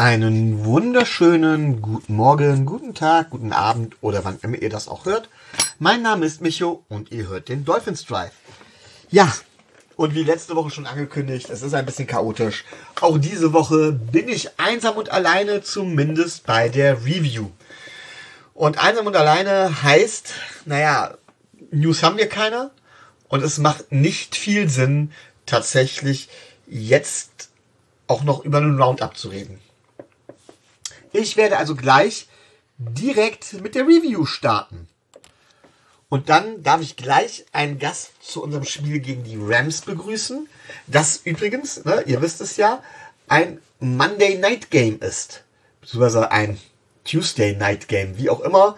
Einen wunderschönen guten Morgen, guten Tag, guten Abend oder wann immer ihr das auch hört. Mein Name ist Micho und ihr hört den Dolphins Drive. Ja, und wie letzte Woche schon angekündigt, es ist ein bisschen chaotisch. Auch diese Woche bin ich einsam und alleine, zumindest bei der Review. Und einsam und alleine heißt, News haben wir keine und es macht nicht viel Sinn, tatsächlich jetzt auch noch über einen Roundup zu reden. Ich werde also gleich direkt mit der Review starten. Und dann darf ich gleich einen Gast zu unserem Spiel gegen die Rams begrüßen. Das übrigens, ihr wisst es ja, ein Monday Night Game ist. Beziehungsweise ein Tuesday Night Game, wie auch immer.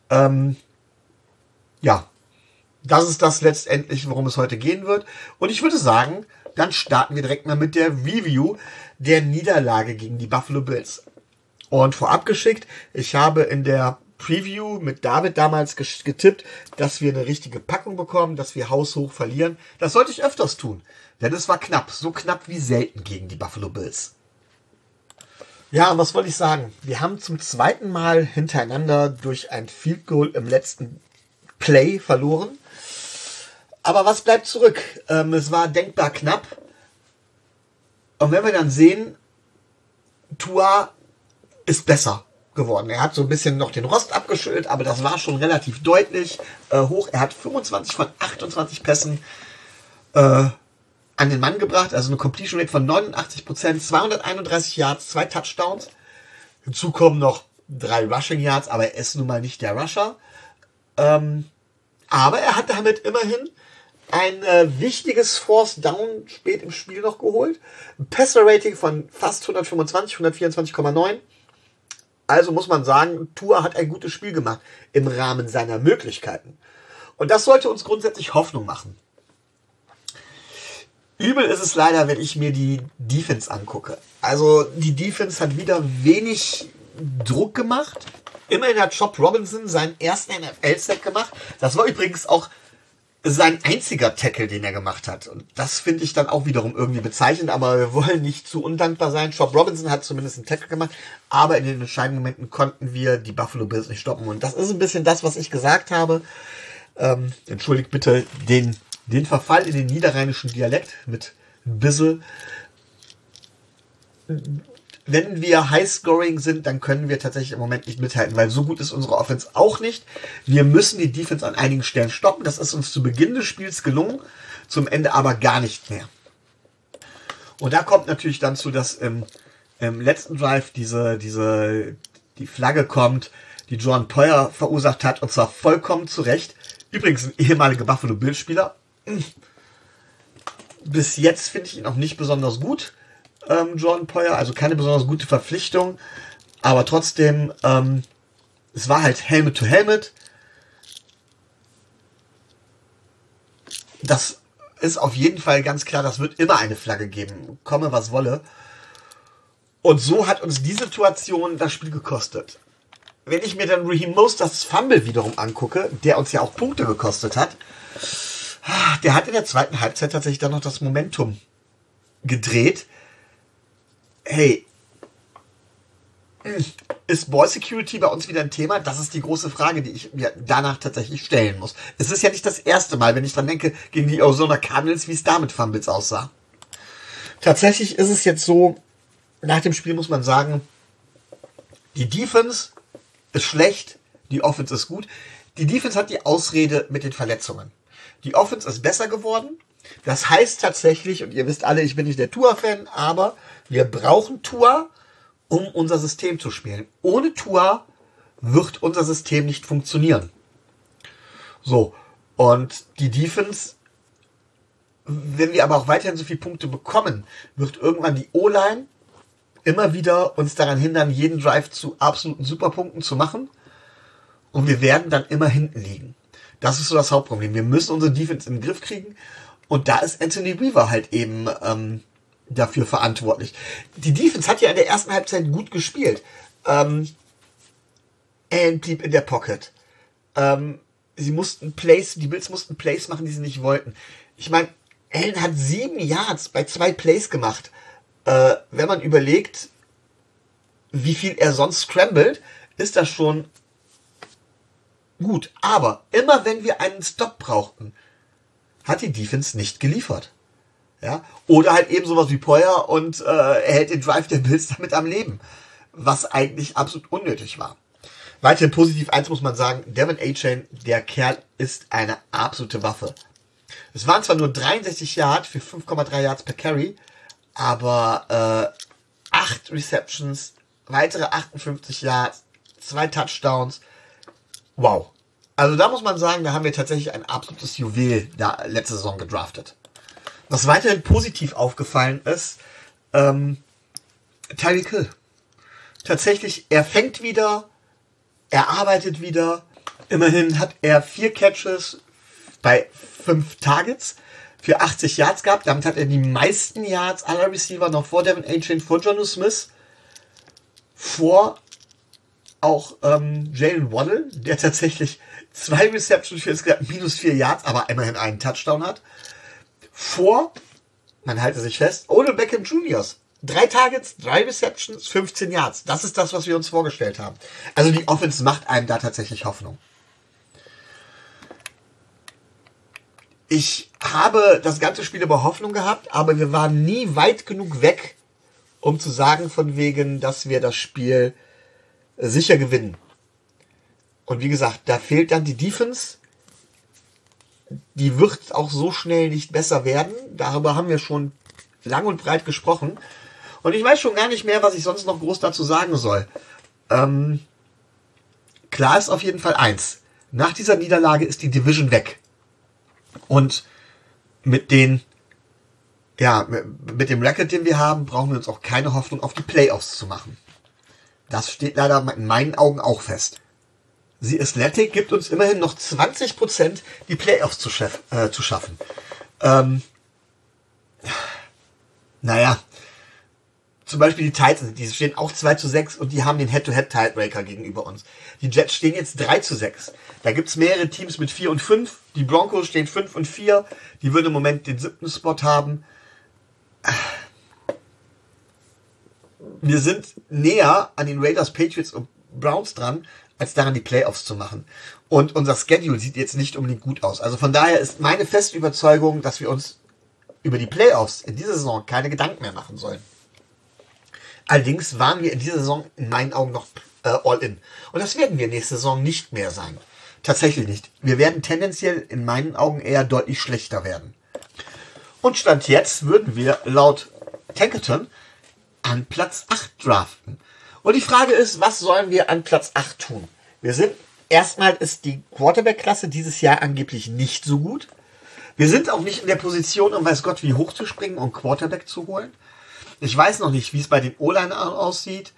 Das ist das letztendlich, worum es heute gehen wird. Und ich würde sagen, dann starten wir direkt mal mit der Review der Niederlage gegen die Buffalo Bills. Und vorab geschickt, ich habe in der Preview mit David damals getippt, dass wir eine richtige Packung bekommen, dass wir haushoch verlieren. Das sollte ich öfters tun, denn es war knapp, so knapp wie selten gegen die Buffalo Bills. Ja, und was wollte ich sagen? Wir haben zum zweiten Mal hintereinander durch ein Field Goal im letzten Play verloren. Aber was bleibt zurück? Es war denkbar knapp. Und wenn wir dann sehen, Tua ist besser geworden. Er hat so ein bisschen noch den Rost abgeschüttelt, aber das war schon relativ deutlich hoch. Er hat 25 von 28 Pässen an den Mann gebracht, also eine Completion Rate von 89%, 231 Yards, 2 Touchdowns. Hinzu kommen noch 3 Rushing Yards, aber er ist nun mal nicht der Rusher. Aber er hat damit immerhin ein wichtiges Fourth Down spät im Spiel noch geholt. Ein Passer-Rating von fast 125, 124,9. Also muss man sagen, Tua hat ein gutes Spiel gemacht im Rahmen seiner Möglichkeiten. Und das sollte uns grundsätzlich Hoffnung machen. Übel ist es leider, wenn ich mir die Defense angucke. Also die Defense hat wieder wenig Druck gemacht. Immerhin hat Chop Robinson seinen ersten NFL-Sack gemacht. Das war übrigens auch sein einziger Tackle, den er gemacht hat. Und das finde ich dann auch wiederum irgendwie bezeichnend, aber wir wollen nicht zu undankbar sein. Chop Robinson hat zumindest einen Tackle gemacht, aber in den entscheidenden Momenten konnten wir die Buffalo Bills nicht stoppen. Und das ist ein bisschen das, was ich gesagt habe. Entschuldigt bitte den Verfall in den niederrheinischen Dialekt mit Bissel. Wenn wir High-Scoring sind, dann können wir tatsächlich im Moment nicht mithalten, weil so gut ist unsere Offense auch nicht. Wir müssen die Defense an einigen Stellen stoppen. Das ist uns zu Beginn des Spiels gelungen, zum Ende aber gar nicht mehr. Und da kommt natürlich dann zu, dass im letzten Drive die Flagge kommt, die Jordan Poyer verursacht hat, und zwar vollkommen zu Recht. Übrigens ein ehemaliger Buffalo Bills-Spieler. Bis jetzt finde ich ihn auch nicht besonders gut. Jordan Poyer, also keine besonders gute Verpflichtung, aber trotzdem, es war halt Helmet to Helmet. Das ist auf jeden Fall ganz klar, das wird immer eine Flagge geben, komme was wolle. Und so hat uns die Situation das Spiel gekostet. Wenn ich mir dann Raheem Mosterts Fumble wiederum angucke, der uns ja auch Punkte gekostet hat, der hat in der zweiten Halbzeit tatsächlich dann noch das Momentum gedreht. Hey, ist Ball Security bei uns wieder ein Thema? Das ist die große Frage, die ich mir danach tatsächlich stellen muss. Es ist ja nicht das erste Mal, wenn ich dran denke, gegen die Arizona Cardinals, wie es da mit Fumbles aussah. Tatsächlich ist es jetzt so, nach dem Spiel muss man sagen, die Defense ist schlecht, die Offense ist gut. Die Defense hat die Ausrede mit den Verletzungen. Die Offense ist besser geworden. Das heißt tatsächlich, und ihr wisst alle, ich bin nicht der Tua-Fan, aber wir brauchen Tua, um unser System zu spielen. Ohne Tua wird unser System nicht funktionieren. So, und die Defense, wenn wir aber auch weiterhin so viele Punkte bekommen, wird irgendwann die O-Line immer wieder uns daran hindern, jeden Drive zu absoluten Superpunkten zu machen. Und wir werden dann immer hinten liegen. Das ist so das Hauptproblem. Wir müssen unsere Defense in den Griff kriegen. Und da ist Anthony Weaver halt eben dafür verantwortlich. Die Defense hat ja in der ersten Halbzeit gut gespielt. Allen blieb in der Pocket. Die Bills mussten Plays machen, die sie nicht wollten. Ich meine, Allen hat 7 Yards bei 2 Plays gemacht. Wenn man überlegt, wie viel er sonst scrambled, ist das schon gut. Aber immer wenn wir einen Stop brauchten, hat die Defense nicht geliefert. Ja? Oder halt eben sowas wie Poyer und er hält den Drive der Bills damit am Leben. Was eigentlich absolut unnötig war. Weiterhin positiv eins muss man sagen, Devon A-Chain, der Kerl ist eine absolute Waffe. Es waren zwar nur 63 Yards für 5,3 Yards per Carry, aber 8 Receptions, weitere 58 Yards, 2 Touchdowns. Wow. Also da muss man sagen, da haben wir tatsächlich ein absolutes Juwel da letzte Saison gedraftet. Was weiterhin positiv aufgefallen ist, Tyreek Hill. Tatsächlich, er fängt wieder, er arbeitet wieder. Immerhin hat er 4 Catches bei 5 Targets für 80 Yards gehabt. Damit hat er die meisten Yards aller Receiver noch vor Devon A-Chain, vor Jonnu Smith, vor auch Jalen Waddle, der tatsächlich 2 Receptions für insgesamt -4 Yards, aber immerhin einen Touchdown hat. Vor, man halte sich fest, Odell Beckham Jr. 3 Targets, 3 Receptions, 15 Yards. Das ist das, was wir uns vorgestellt haben. Also die Offense macht einem da tatsächlich Hoffnung. Ich habe das ganze Spiel über Hoffnung gehabt, aber wir waren nie weit genug weg, um zu sagen von wegen, dass wir das Spiel sicher gewinnen. Und wie gesagt, da fehlt dann die Defense. Die wird auch so schnell nicht besser werden. Darüber haben wir schon lang und breit gesprochen. Und ich weiß schon gar nicht mehr, was ich sonst noch groß dazu sagen soll. Klar ist auf jeden Fall eins. Nach dieser Niederlage ist die Division weg. Und mit dem Record, den wir haben, brauchen wir uns auch keine Hoffnung auf die Playoffs zu machen. Das steht leider in meinen Augen auch fest. The Athletic gibt uns immerhin noch 20%, die Playoffs zu schaffen. Naja, zum Beispiel die Titans, die stehen auch 2-6 und die haben den Head-to-Head-Tiebreaker gegenüber uns. Die Jets stehen jetzt 3-6. Da gibt's mehrere Teams mit 4 und 5. Die Broncos stehen 5 und 4. Die würden im Moment den 7. Spot haben. Wir sind näher an den Raiders, Patriots und Browns dran, als daran die Playoffs zu machen. Und unser Schedule sieht jetzt nicht unbedingt gut aus. Also von daher ist meine feste Überzeugung, dass wir uns über die Playoffs in dieser Saison keine Gedanken mehr machen sollen. Allerdings waren wir in dieser Saison in meinen Augen noch all in. Und das werden wir nächste Saison nicht mehr sein. Tatsächlich nicht. Wir werden tendenziell in meinen Augen eher deutlich schlechter werden. Und Stand jetzt würden wir laut Tankathon an Platz 8 draften. Und die Frage ist, was sollen wir an Platz 8 tun? Erstmal ist die Quarterback-Klasse dieses Jahr angeblich nicht so gut. Wir sind auch nicht in der Position, um weiß Gott wie hoch zu springen und Quarterback zu holen. Ich weiß noch nicht, wie es bei den O-Linern aussieht.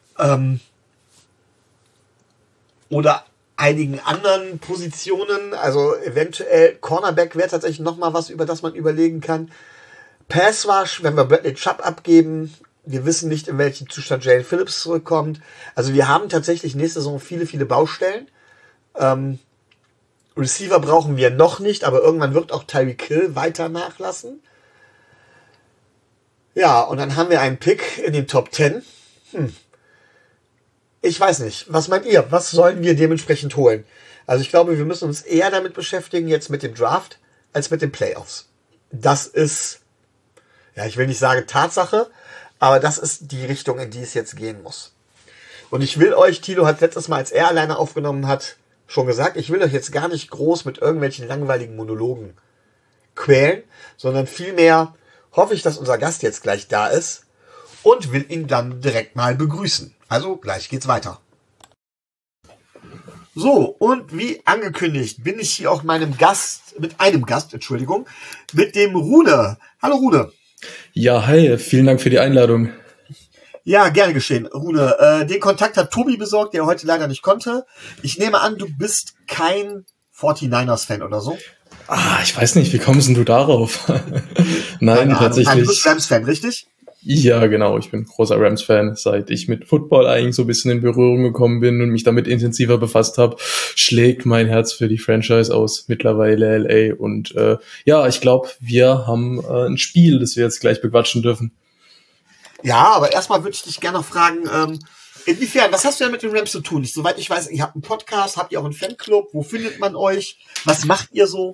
Oder einigen anderen Positionen. Also eventuell Cornerback wäre tatsächlich nochmal was, über das man überlegen kann. Pass Rush, wenn wir Bradley Chubb abgeben. Wir wissen nicht, in welchem Zustand Jalen Phillips zurückkommt. Also wir haben tatsächlich nächste Saison viele, viele Baustellen. Receiver brauchen wir noch nicht, aber irgendwann wird auch Tyreek Hill weiter nachlassen. Ja, und dann haben wir einen Pick in den Top 10. Ich weiß nicht. Was meint ihr? Was sollen wir dementsprechend holen? Also ich glaube, wir müssen uns eher damit beschäftigen, jetzt mit dem Draft, als mit den Playoffs. Das ist, ja, ich will nicht sagen Tatsache, aber das ist die Richtung, in die es jetzt gehen muss. Und ich will euch, Thilo hat letztes Mal, als er alleine aufgenommen hat, schon gesagt, ich will euch jetzt gar nicht groß mit irgendwelchen langweiligen Monologen quälen, sondern vielmehr hoffe ich, dass unser Gast jetzt gleich da ist und will ihn dann direkt mal begrüßen. Also gleich geht's weiter. So, und wie angekündigt bin ich hier auch mit einem Gast, mit dem Rune. Hallo Rune. Ja, hi, vielen Dank für die Einladung. Ja, gerne geschehen, Rune. Den Kontakt hat Tobi besorgt, der heute leider nicht konnte. Ich nehme an, du bist kein 49ers-Fan oder so? Ich weiß nicht, wie kommst denn du darauf? Nein, tatsächlich. Nein, du bist Rams-Fan, richtig? Ja, genau, ich bin großer Rams-Fan. Seit ich mit Football eigentlich so ein bisschen in Berührung gekommen bin und mich damit intensiver befasst habe, schlägt mein Herz für die Franchise aus, mittlerweile LA. Und ja, ich glaube, wir haben ein Spiel, das wir jetzt gleich bequatschen dürfen. Ja, aber erstmal würde ich dich gerne noch fragen, Inwiefern? Was hast du denn mit den Rams zu tun? Soweit ich weiß, ihr habt einen Podcast, habt ihr auch einen Fanclub? Wo findet man euch? Was macht ihr so?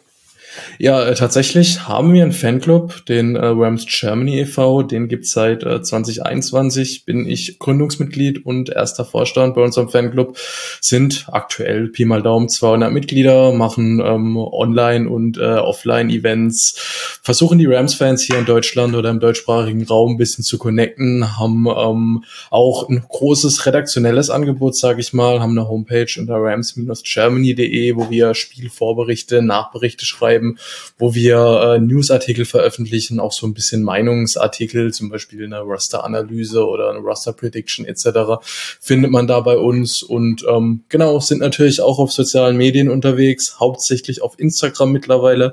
Ja, tatsächlich haben wir einen Fanclub, den Rams Germany e.V., den gibt's seit 2021, bin ich Gründungsmitglied und erster Vorstand bei unserem Fanclub, sind aktuell Pi mal Daumen 200 Mitglieder, machen Online- und Offline-Events, versuchen die Rams-Fans hier in Deutschland oder im deutschsprachigen Raum ein bisschen zu connecten, haben auch ein großes redaktionelles Angebot, sage ich mal, haben eine Homepage unter rams-germany.de, wo wir Spielvorberichte, Nachberichte schreiben, wo wir Newsartikel veröffentlichen, auch so ein bisschen Meinungsartikel, zum Beispiel eine Roster-Analyse oder eine Roster-Prediction etc. findet man da bei uns und genau, sind natürlich auch auf sozialen Medien unterwegs, hauptsächlich auf Instagram mittlerweile.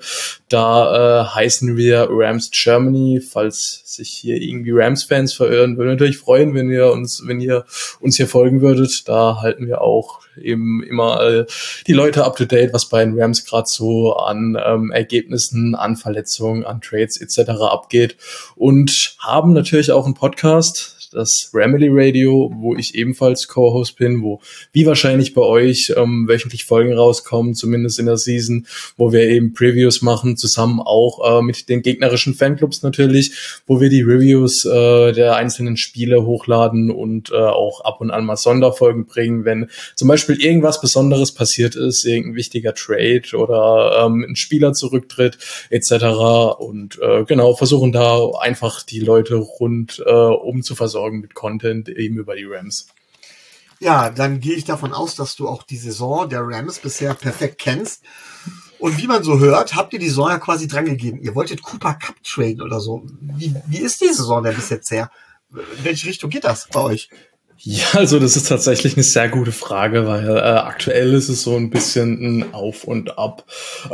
Da heißen wir Rams Germany, falls sich hier irgendwie Rams-Fans verirren, würde natürlich freuen, wenn ihr uns hier folgen würdet. Da halten wir auch eben immer die Leute up to date, was bei den Rams gerade so an Ergebnissen, an Verletzungen, an Trades etc. abgeht und haben natürlich auch einen Podcast, das Ramily Radio, wo ich ebenfalls Co-Host bin, wo wie wahrscheinlich bei euch wöchentlich Folgen rauskommen, zumindest in der Season, wo wir eben Previews machen, zusammen auch mit den gegnerischen Fanclubs natürlich, wo wir die Reviews der einzelnen Spiele hochladen und auch ab und an mal Sonderfolgen bringen, wenn zum Beispiel irgendwas Besonderes passiert ist, irgendein wichtiger Trade oder ein Spieler zurücktritt etc. Und genau, versuchen da einfach die Leute rundum zu versorgen mit Content eben über die Rams. Ja, dann gehe ich davon aus, dass du auch die Saison der Rams bisher perfekt kennst. Und wie man so hört, habt ihr die Saison ja quasi drangegeben. Ihr wolltet Cooper Cup traden oder so. Wie ist die Saison denn bis jetzt her? In welche Richtung geht das bei euch? Ja, also das ist tatsächlich eine sehr gute Frage, weil aktuell ist es so ein bisschen ein Auf und Ab.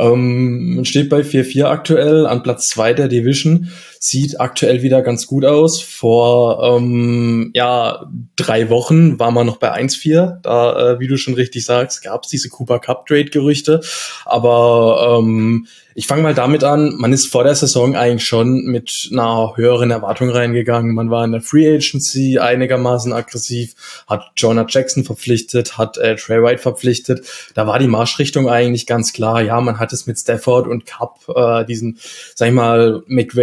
Man steht bei 4-4 aktuell an Platz 2 der Division, sieht aktuell wieder ganz gut aus. Vor 3 Wochen war man noch bei 1-4. Da, wie du schon richtig sagst, gab es diese Cooper Cup Trade Gerüchte, aber ich fange mal damit an, man ist vor der Saison eigentlich schon mit einer höheren Erwartung reingegangen. Man war in der Free Agency einigermaßen aggressiv, hat Jonah Jackson verpflichtet, hat Trey White verpflichtet. Da war die Marschrichtung eigentlich ganz klar. Ja, man hat es mit Stafford und Cup, diesen, sag ich mal,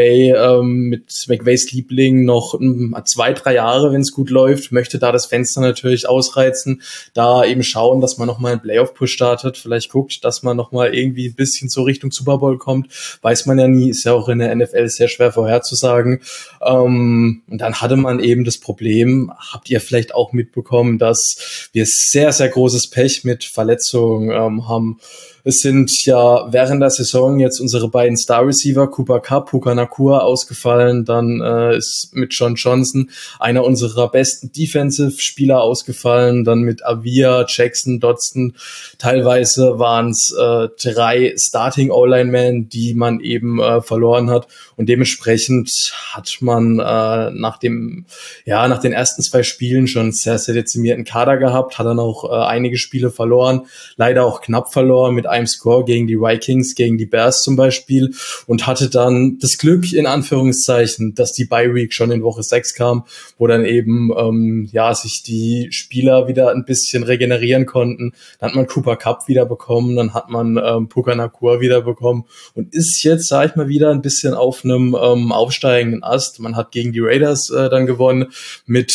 mit McVays Liebling noch 2-3 Jahre, wenn es gut läuft, möchte da das Fenster natürlich ausreizen, da eben schauen, dass man nochmal einen Playoff-Push startet, vielleicht guckt, dass man nochmal irgendwie ein bisschen so Richtung Super Bowl kommt, weiß man ja nie, ist ja auch in der NFL sehr schwer vorherzusagen. Und dann hatte man eben das Problem, habt ihr vielleicht auch mitbekommen, dass wir sehr, sehr großes Pech mit Verletzungen haben. Es sind ja während der Saison jetzt unsere beiden Star-Receiver, Cooper Kupp, Puka Nacua, ausgefallen. Dann ist mit John Johnson einer unserer besten Defensive-Spieler ausgefallen. Dann mit Avia, Jackson, Dodson. Teilweise waren es 3 Starting-O-Line-Men, die man eben verloren hat. Und dementsprechend hat man nach den ersten 2 Spielen schon sehr, sehr dezimierten Kader gehabt, hat dann auch einige Spiele verloren, leider auch knapp verloren mit einem Score gegen die Vikings, gegen die Bears zum Beispiel und hatte dann das Glück, in Anführungszeichen, dass die Bye Week schon in Woche 6 kam, wo dann eben sich die Spieler wieder ein bisschen regenerieren konnten. Dann hat man Cooper Kupp wieder bekommen, dann hat man Puka Nacua wieder bekommen und ist jetzt, sag ich mal, wieder ein bisschen auf einem aufsteigenden Ast. Man hat gegen die Raiders dann gewonnen mit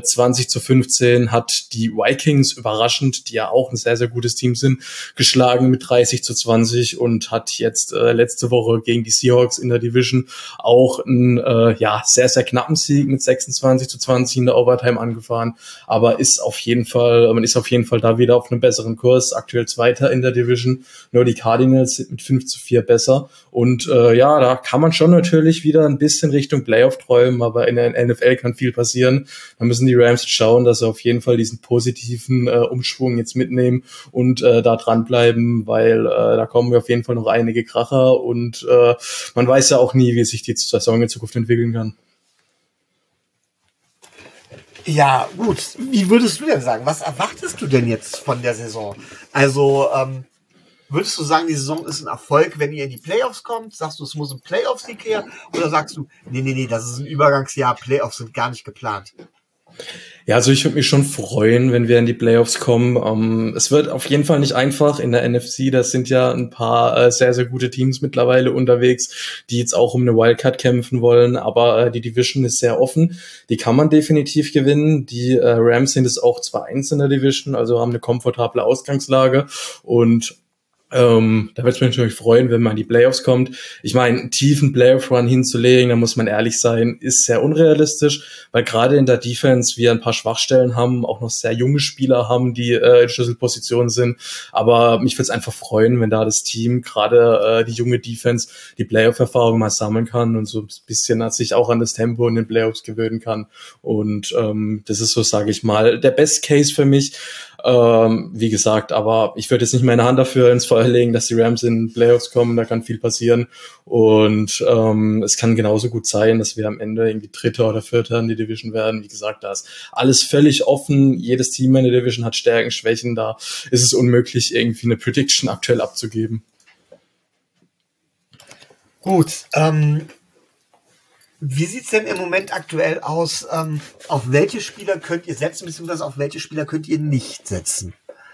20-15, hat die Vikings überraschend, die ja auch ein sehr, sehr gutes Team sind, geschlagen mit 30-20 und hat jetzt letzte Woche gegen die Seahawks in der Division auch einen sehr, sehr knappen Sieg mit 26-20 in der Overtime angefahren, aber man ist auf jeden Fall da wieder auf einem besseren Kurs, aktuell Zweiter in der Division, nur die Cardinals sind mit 5-4 besser und da kann man schon natürlich wieder ein bisschen Richtung Playoff träumen, aber in der NFL kann viel passieren. Da müssen die Rams schauen, dass sie auf jeden Fall diesen positiven Umschwung jetzt mitnehmen und da dranbleiben, weil da kommen wir auf jeden Fall noch einige Kracher und man weiß ja auch nie, wie sich die Saison in Zukunft entwickeln kann. Ja, gut. Wie würdest du denn sagen? Was erwartest du denn jetzt von der Saison? Also, würdest du sagen, die Saison ist ein Erfolg, wenn ihr in die Playoffs kommt? Sagst du, es muss ein Playoff-Sieg her? Oder sagst du, nee, das ist ein Übergangsjahr, Playoffs sind gar nicht geplant? Ja, also ich würde mich schon freuen, wenn wir in die Playoffs kommen. Es wird auf jeden Fall nicht einfach in der NFC. Da sind ja ein paar sehr, sehr gute Teams mittlerweile unterwegs, die jetzt auch um eine Wildcard kämpfen wollen. Aber die Division ist sehr offen. Die kann man definitiv gewinnen. Die Rams sind es auch 2-1 in der Division, also haben eine komfortable Ausgangslage. Und da würde es mich natürlich freuen, wenn man in die Playoffs kommt. Ich meine, einen tiefen Playoff-Run hinzulegen, da muss man ehrlich sein, ist sehr unrealistisch, weil gerade in der Defense wir ein paar Schwachstellen haben, auch noch sehr junge Spieler haben, die in Schlüsselpositionen sind. Aber mich würde es einfach freuen, wenn da das Team, gerade die junge Defense, die Playoff-Erfahrung mal sammeln kann und so ein bisschen sich auch an das Tempo in den Playoffs gewöhnen kann. Und das ist so, sage ich mal, der Best Case für mich. Wie gesagt, aber ich würde jetzt nicht meine Hand dafür ins Feuer legen, dass die Rams in Playoffs kommen, da kann viel passieren und es kann genauso gut sein, dass wir am Ende irgendwie Dritter oder Vierter in die Division werden. Wie gesagt, da ist alles völlig offen, jedes Team in der Division hat Stärken, Schwächen, da ist es unmöglich, irgendwie eine Prediction aktuell abzugeben. Gut, wie sieht's denn im Moment aktuell aus? Auf welche Spieler könnt ihr setzen, beziehungsweise auf welche Spieler könnt ihr nicht setzen?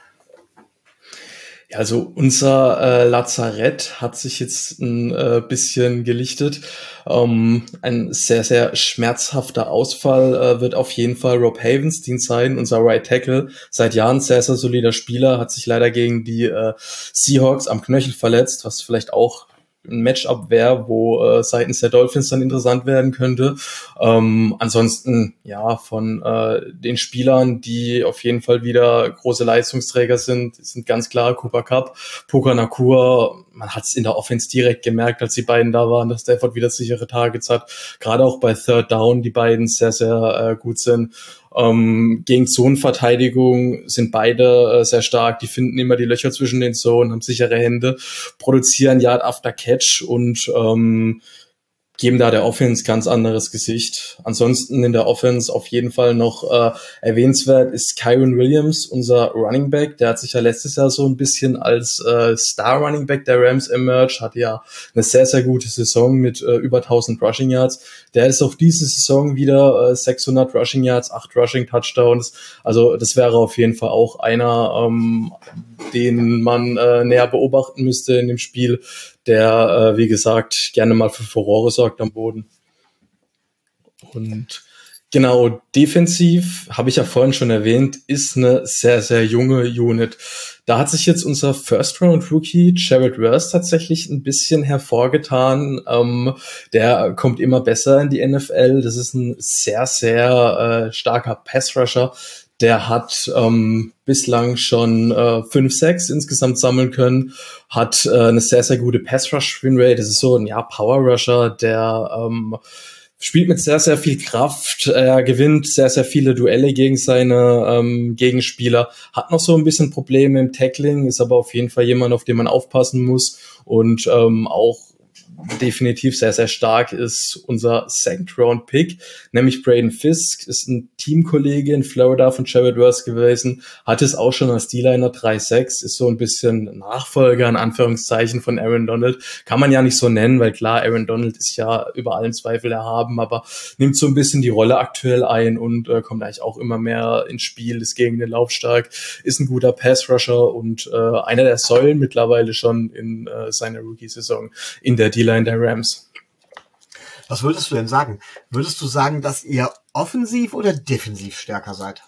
Ja, also unser Lazarett hat sich jetzt ein bisschen gelichtet. Ein sehr, sehr schmerzhafter Ausfall wird auf jeden Fall Rob Havenstein sein, unser Right Tackle. Seit Jahren sehr, sehr solider Spieler, hat sich leider gegen die Seahawks am Knöchel verletzt, was vielleicht auch ein Matchup wäre, wo seitens der Dolphins dann interessant werden könnte. Ansonsten, ja, von den Spielern, die auf jeden Fall wieder große Leistungsträger sind ganz klar Cooper Kupp, Puka Nacua. Man hat es in der Offense direkt gemerkt, als die beiden da waren, dass Stafford wieder sichere Targets hat. Gerade auch bei Third Down, die beiden sehr, sehr gut sind. Gegen Zonenverteidigung sind beide sehr stark. Die finden immer die Löcher zwischen den Zonen, haben sichere Hände, produzieren Yard after Catch und geben da der Offense ganz anderes Gesicht. Ansonsten in der Offense auf jeden Fall noch erwähnenswert ist Kyren Williams, unser Running Back. Der hat sich ja letztes Jahr so ein bisschen als Star Running Back der Rams emerged, hatte ja eine sehr, sehr gute Saison mit über 1000 Rushing Yards. Der ist auch diese Saison wieder 600 Rushing Yards, 8 Rushing Touchdowns. Also das wäre auf jeden Fall auch einer, den man näher beobachten müsste in dem Spiel, der, wie gesagt, gerne mal für Furore sorgt am Boden. Und genau, defensiv, habe ich ja vorhin schon erwähnt, ist eine sehr, sehr junge Unit. Da hat sich jetzt unser First-Round-Rookie Jared Verse tatsächlich ein bisschen hervorgetan. Der kommt immer besser in die NFL. Das ist ein sehr, sehr starker Pass-Rusher. Der hat bislang schon 5 Sacks insgesamt sammeln können, hat eine sehr, sehr gute Pass-Rush-Win-Rate. Das ist so ein Power-Rusher, der spielt mit sehr, sehr viel Kraft. Er gewinnt sehr, sehr viele Duelle gegen seine Gegenspieler, hat noch so ein bisschen Probleme im Tackling, ist aber auf jeden Fall jemand, auf den man aufpassen muss und auch definitiv sehr, sehr stark ist unser Second-Round-Pick, nämlich Braden Fisk, ist ein Teamkollege in Florida von Jared Verse gewesen, hat es auch schon als D-Liner 3-6, ist so ein bisschen Nachfolger, in Anführungszeichen, von Aaron Donald. Kann man ja nicht so nennen, weil klar, Aaron Donald ist ja über allen Zweifel erhaben, aber nimmt so ein bisschen die Rolle aktuell ein und kommt eigentlich auch immer mehr ins Spiel, ist gegen den Lauf stark, ist ein guter Pass-Rusher und einer der Säulen mittlerweile schon in seiner Rookie-Saison in der D-Line der Rams. Was würdest du denn sagen? Würdest du sagen, dass ihr offensiv oder defensiv stärker seid?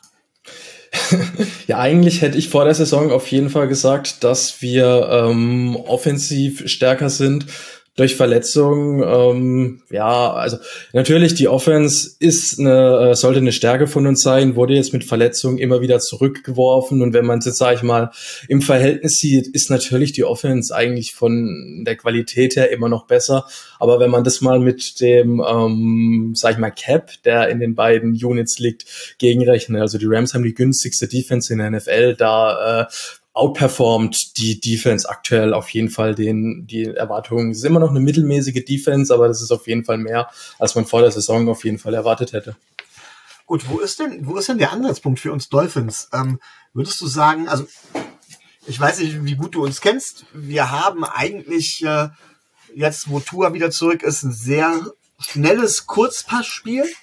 Ja, eigentlich hätte ich vor der Saison auf jeden Fall gesagt, dass wir offensiv stärker sind. Durch Verletzungen, ja, also natürlich die Offense sollte eine Stärke von uns sein, wurde jetzt mit Verletzungen immer wieder zurückgeworfen und wenn man es jetzt, sage ich mal, im Verhältnis sieht, ist natürlich die Offense eigentlich von der Qualität her immer noch besser, aber wenn man das mal mit dem, sag ich mal, Cap, der in den beiden Units liegt, gegenrechnet, also die Rams haben die günstigste Defense in der NFL, da outperformt die Defense aktuell auf jeden Fall die Erwartungen. Es ist immer noch eine mittelmäßige Defense, aber das ist auf jeden Fall mehr, als man vor der Saison auf jeden Fall erwartet hätte. Gut, wo ist denn der Ansatzpunkt für uns Dolphins? Würdest du sagen, also ich weiß nicht, wie gut du uns kennst, wir haben eigentlich jetzt, wo Tua wieder zurück ist, ein sehr schnelles Kurzpassspiel.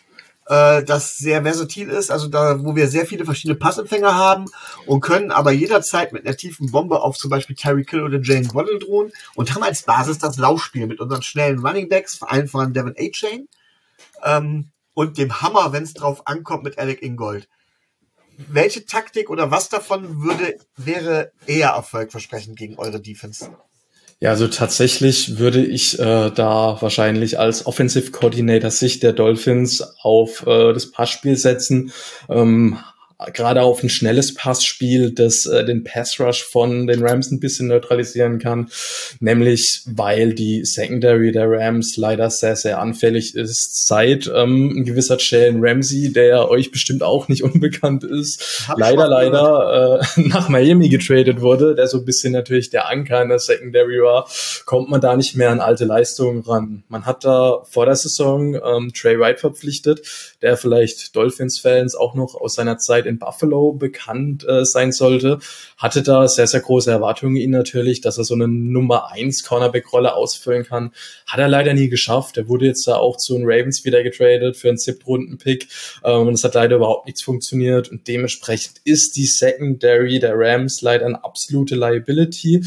das sehr versatil ist, also da, wo wir sehr viele verschiedene Passempfänger haben und können aber jederzeit mit einer tiefen Bombe auf zum Beispiel Tyreek Hill oder Jalen Waddle drohen und haben als Basis das Laufspiel mit unseren schnellen Running Backs, vor allem von Devin A-Chain, und dem Hammer, wenn es drauf ankommt, mit Alec Ingold. Welche Taktik oder was davon wäre eher erfolgversprechend gegen eure Defense? Ja, also tatsächlich würde ich da wahrscheinlich als Offensive Coordinator Sicht der Dolphins auf das Passspiel setzen. Gerade auf ein schnelles Passspiel, das den Pass Rush von den Rams ein bisschen neutralisieren kann, nämlich weil die Secondary der Rams leider sehr, sehr anfällig ist, seit ein gewisser Jalen Ramsey, der euch bestimmt auch nicht unbekannt ist, leider nach Miami getradet wurde, der so ein bisschen natürlich der Anker in der Secondary war, kommt man da nicht mehr an alte Leistungen ran. Man hat da vor der Saison Trey White verpflichtet, der vielleicht Dolphins-Fans auch noch aus seiner Zeit in Buffalo bekannt sein sollte, hatte da sehr, sehr große Erwartungen in ihn natürlich, dass er so eine Nummer 1 Cornerback-Rolle ausfüllen kann. Hat er leider nie geschafft. Er wurde jetzt da auch zu den Ravens wieder getradet für einen 7-Runden-Pick und es hat leider überhaupt nichts funktioniert und dementsprechend ist die Secondary der Rams leider eine absolute Liability.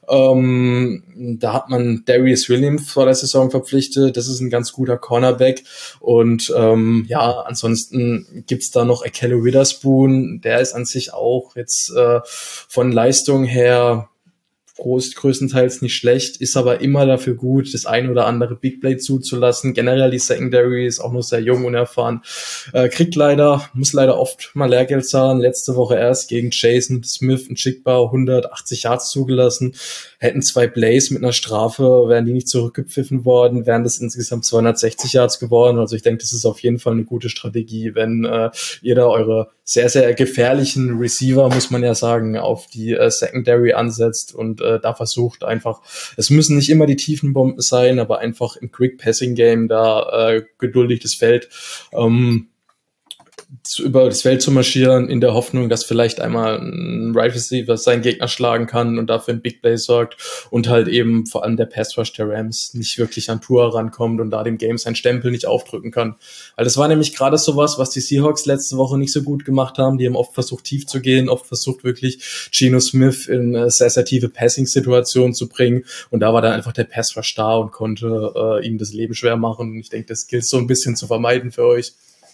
Da hat man Darius Williams vor der Saison verpflichtet. Das ist ein ganz guter Cornerback. Und ja, ansonsten gibt's da noch Akello Witherspoon. Der ist an sich auch jetzt von Leistung her größtenteils nicht schlecht, ist aber immer dafür gut, das ein oder andere Big Play zuzulassen. Generell die Secondary ist auch noch sehr jung und erfahren. Muss leider oft mal Lehrgeld zahlen. Letzte Woche erst gegen Jason Smith und Chigba 180 Yards zugelassen. Hätten 2 Plays mit einer Strafe, wären die nicht zurückgepfiffen worden, wären das insgesamt 260 Yards geworden. Also ich denke, das ist auf jeden Fall eine gute Strategie, wenn ihr da eure sehr, sehr gefährlichen Receiver, muss man ja sagen, auf die Secondary ansetzt und da versucht einfach, es müssen nicht immer die tiefen Bomben sein, aber einfach im Quick-Passing-Game da geduldig das Feld über das Feld zu marschieren, in der Hoffnung, dass vielleicht einmal ein Right Receiver seinen Gegner schlagen kann und dafür ein Big Play sorgt und halt eben vor allem der Pass Rush der Rams nicht wirklich an Tour rankommt und da dem Game seinen Stempel nicht aufdrücken kann. Weil das war nämlich gerade sowas, was die Seahawks letzte Woche nicht so gut gemacht haben. Die haben oft versucht, tief zu gehen, oft versucht wirklich Geno Smith in sehr, sehr tiefe Passing-Situationen zu bringen und da war dann einfach der Pass Rush da und konnte ihm das Leben schwer machen. Und ich denke, das gilt so ein bisschen zu vermeiden für euch.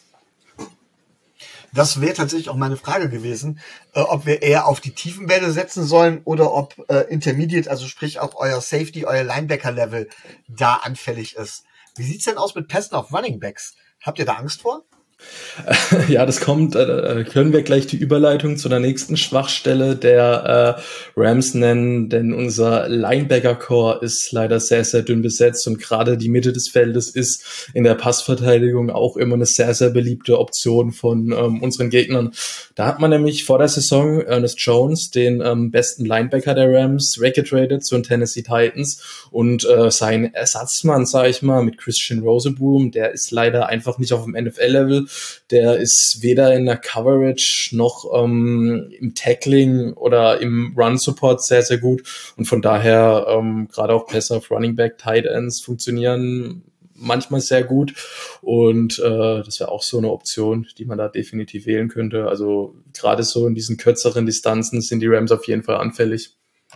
Das wäre tatsächlich auch meine Frage gewesen, ob wir eher auf die tiefen Bälle setzen sollen oder ob Intermediate, also sprich auch euer Safety, euer Linebacker-Level da anfällig ist. Wie sieht's denn aus mit Pässen auf Running Backs? Habt ihr da Angst vor? Ja, das kommt, können wir gleich die Überleitung zu der nächsten Schwachstelle der Rams nennen, denn unser Linebacker-Core ist leider sehr, sehr dünn besetzt und gerade die Mitte des Feldes ist in der Passverteidigung auch immer eine sehr, sehr beliebte Option von unseren Gegnern. Da hat man nämlich vor der Saison Ernest Jones, den besten Linebacker der Rams, weggetradet zu den Tennessee Titans und sein Ersatzmann, sage ich mal, mit Christian Rozeboom, der ist leider einfach nicht auf dem NFL-Level. Der ist weder in der Coverage noch im Tackling oder im Run-Support sehr, sehr gut. Und von daher gerade auch Pässe auf Running Back, Tight Ends funktionieren manchmal sehr gut. Und das wäre auch so eine Option, die man da definitiv wählen könnte. Also gerade so in diesen kürzeren Distanzen sind die Rams auf jeden Fall anfällig.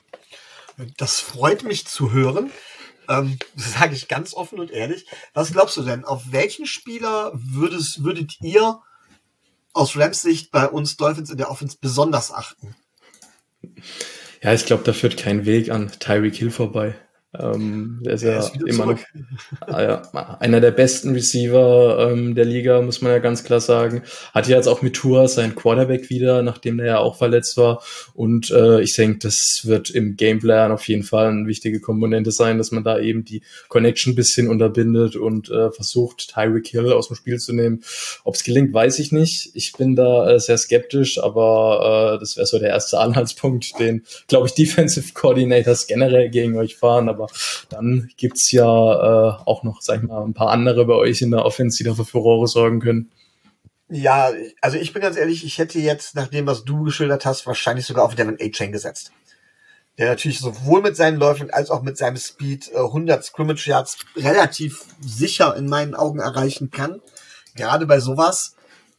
Das freut mich zu hören. Das sage ich ganz offen und ehrlich. Was glaubst du denn? Auf welchen Spieler würdet ihr aus Rams Sicht bei uns Dolphins in der Offense besonders achten? Ja, ich glaube, da führt kein Weg an Tyreek Hill vorbei. Der ist ja immer noch einer der besten Receiver der Liga, muss man ja ganz klar sagen. Hat ja jetzt auch mit Tua seinen Quarterback wieder, nachdem der ja auch verletzt war. Und ich denke, das wird im Gameplan auf jeden Fall eine wichtige Komponente sein, dass man da eben die Connection ein bisschen unterbindet und versucht, Tyreek Hill aus dem Spiel zu nehmen. Ob es gelingt, weiß ich nicht. Ich bin da sehr skeptisch, aber das wäre so der erste Anhaltspunkt, den, glaube ich, Defensive Coordinators generell gegen euch fahren. Aber dann gibt's ja auch noch, sag ich mal, ein paar andere bei euch in der Offense, die da für Furore sorgen können. Ja, also ich bin ganz ehrlich, ich hätte jetzt, nach dem, was du geschildert hast, wahrscheinlich sogar auf Devin A-Chain gesetzt. Der natürlich sowohl mit seinen Läufen als auch mit seinem Speed 100 Scrimmage Yards relativ sicher in meinen Augen erreichen kann. Gerade bei sowas.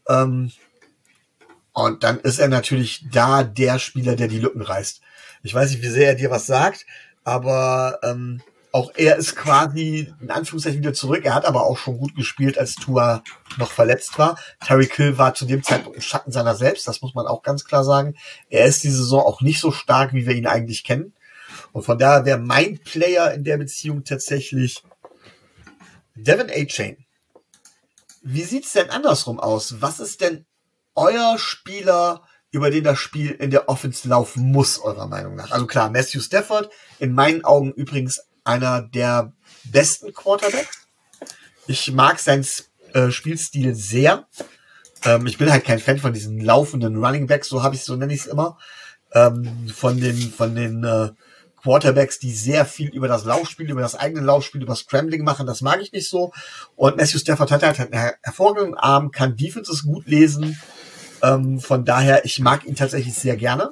Und dann ist er natürlich da der Spieler, der die Lücken reißt. Ich weiß nicht, wie sehr er dir was sagt, aber auch er ist quasi in Anführungszeichen wieder zurück. Er hat aber auch schon gut gespielt, als Tua noch verletzt war. Tyreek Hill war zu dem Zeitpunkt im Schatten seiner selbst, das muss man auch ganz klar sagen. Er ist die Saison auch nicht so stark, wie wir ihn eigentlich kennen. Und von daher wäre mein Player in der Beziehung tatsächlich Devin A-Chain. Wie sieht's denn andersrum aus? Was ist denn euer Spieler, über den das Spiel in der Offense laufen muss, eurer Meinung nach? Also klar, Matthew Stafford, in meinen Augen übrigens einer der besten Quarterbacks. Ich mag seinen Spielstil sehr. Ich bin halt kein Fan von diesen laufenden Running Backs, so nenne ich es immer. Von den Quarterbacks, die sehr viel über das Laufspiel, über das eigene Laufspiel, über Scrambling machen, das mag ich nicht so. Und Matthew Stafford hat halt einen hervorragenden Arm, kann Defenses gut lesen. Von daher, ich mag ihn tatsächlich sehr gerne.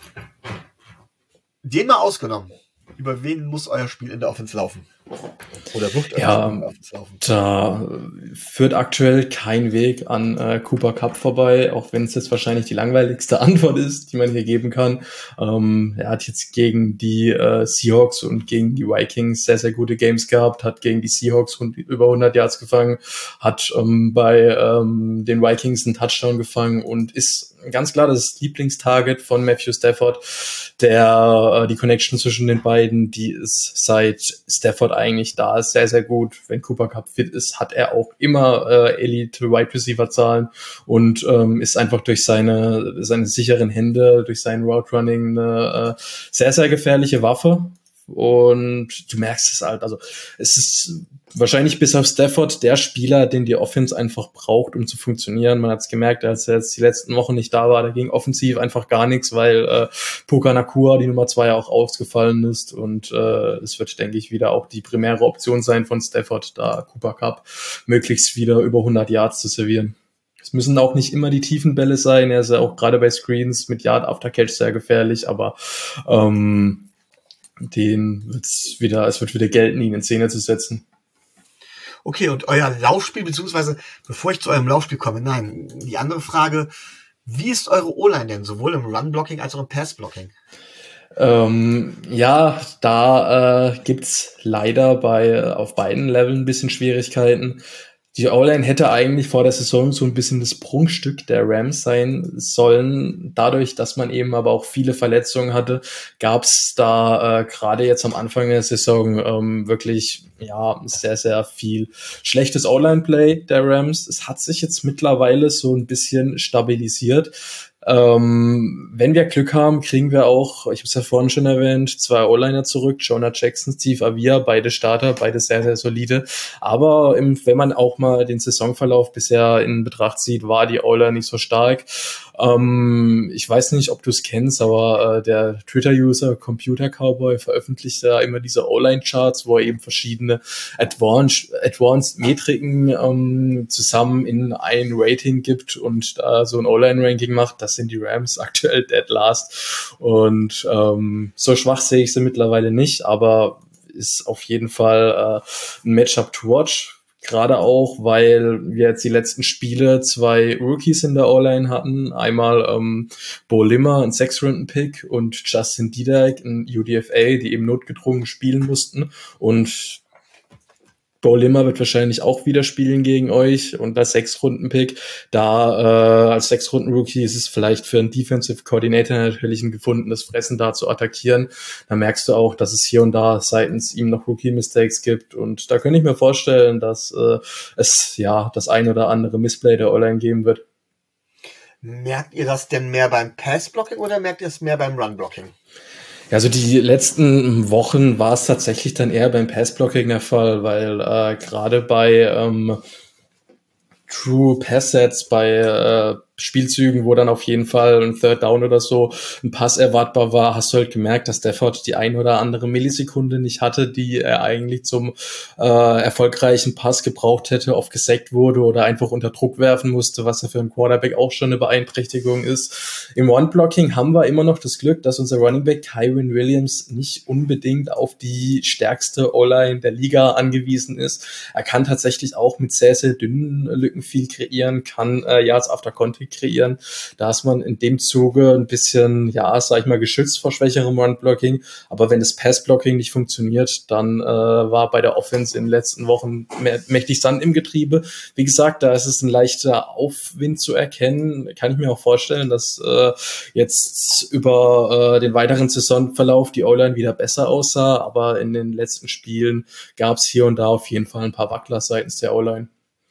Den mal ausgenommen. Über wen muss euer Spiel in der Offense laufen? Oder wird euer Spiel in der Offense laufen? Da führt aktuell kein Weg an Cooper Kupp vorbei, auch wenn es jetzt wahrscheinlich die langweiligste Antwort ist, die man hier geben kann. Er hat jetzt gegen die Seahawks und gegen die Vikings sehr, sehr gute Games gehabt, hat gegen die Seahawks über 100 Yards gefangen, hat bei den Vikings einen Touchdown gefangen und ist ganz klar das Lieblingstarget von Matthew Stafford. Die Connection zwischen den beiden, die ist seit Stafford eigentlich da ist, sehr, sehr gut. Wenn Cooper Kupp fit ist, hat er auch immer Elite Wide Receiver Zahlen und ist einfach durch seine sicheren Hände, durch sein Route Running eine sehr, sehr gefährliche Waffe. Und du merkst es halt, also es ist wahrscheinlich bis auf Stafford der Spieler, den die Offense einfach braucht, um zu funktionieren. Man hat es gemerkt, als er jetzt die letzten Wochen nicht da war, da ging offensiv einfach gar nichts, weil Puka Nacua, die Nummer 2, auch ausgefallen ist. Und es wird, denke ich, wieder auch die primäre Option sein von Stafford, da Cooper Kupp möglichst wieder über 100 Yards zu servieren. Es müssen auch nicht immer die tiefen Bälle sein. Er ist ja auch gerade bei Screens mit Yard After Catch sehr gefährlich, aber es wird wieder gelten, ihn in Szene zu setzen. Okay, und euer Laufspiel, beziehungsweise, bevor ich zu eurem Laufspiel komme, die andere Frage, wie ist eure O-Line denn, sowohl im Run-Blocking als auch im Pass-Blocking? Da gibt's leider auf beiden Leveln ein bisschen Schwierigkeiten. Die O-Line hätte eigentlich vor der Saison so ein bisschen das Prunkstück der Rams sein sollen. Dadurch, dass man eben aber auch viele Verletzungen hatte, gab's da gerade jetzt am Anfang der Saison wirklich sehr, sehr viel schlechtes O-Line-Play der Rams. Es hat sich jetzt mittlerweile so ein bisschen stabilisiert. Wenn wir Glück haben, kriegen wir auch, ich habe es ja vorhin schon erwähnt, 2 O-Liner zurück, Jonah Jackson, Steve Avila, beide Starter, beide sehr, sehr solide. Aber wenn man auch mal den Saisonverlauf bisher in Betracht zieht, war die O-Line nicht so stark. Ich weiß nicht, ob du es kennst, aber der Twitter-User Computer Cowboy veröffentlicht da immer diese O-Line-Charts, wo er eben verschiedene Advanced Metriken zusammen in ein Rating gibt und da so ein O-Line-Ranking macht. Das sind die Rams aktuell dead last. Und so schwach sehe ich sie mittlerweile nicht, aber ist auf jeden Fall ein Matchup to watch. Gerade auch, weil wir jetzt die letzten Spiele 2 Rookies in der O-Line hatten. Einmal Bo Limmer, ein 6-Runden-Pick, und Justin Diedeck, ein UDFA, die eben notgedrungen spielen mussten. Und Bo Limmer wird wahrscheinlich auch wieder spielen gegen euch und als 6-Runden-Pick. Als 6-Runden-Rookie ist es vielleicht für einen Defensive Coordinator natürlich ein gefundenes Fressen, da zu attackieren. Da merkst du auch, dass es hier und da seitens ihm noch Rookie-Mistakes gibt. Und da könnte ich mir vorstellen, dass es das ein oder andere Missplay der O-Line geben wird. Merkt ihr das denn mehr beim Pass-Blocking oder merkt ihr es mehr beim Run-Blocking? Also die letzten Wochen war es tatsächlich dann eher beim Pass-Blocking der Fall, weil gerade bei True Pass-Sets, bei Spielzügen, wo dann auf jeden Fall ein Third Down oder so ein Pass erwartbar war, hast du halt gemerkt, dass Stafford die ein oder andere Millisekunde nicht hatte, die er eigentlich zum erfolgreichen Pass gebraucht hätte, oft gesackt wurde oder einfach unter Druck werfen musste, was ja für einen Quarterback auch schon eine Beeinträchtigung ist. Im One-Blocking haben wir immer noch das Glück, dass unser Running Back Kyren Williams nicht unbedingt auf die stärkste O-Line der Liga angewiesen ist. Er kann tatsächlich auch mit sehr, sehr dünnen Lücken viel kreieren, kann Yards after Contact kreieren. Da ist man in dem Zuge ein bisschen, ja, sag ich mal, geschützt vor schwächerem Run-Blocking. Aber wenn das Pass-Blocking nicht funktioniert, dann war bei der Offense in den letzten Wochen mächtig Sand im Getriebe. Wie gesagt, da ist es ein leichter Aufwind zu erkennen. Kann ich mir auch vorstellen, dass jetzt über den weiteren Saisonverlauf die O-Line wieder besser aussah. Aber in den letzten Spielen gab es hier und da auf jeden Fall ein paar Wackler seitens der O-Line.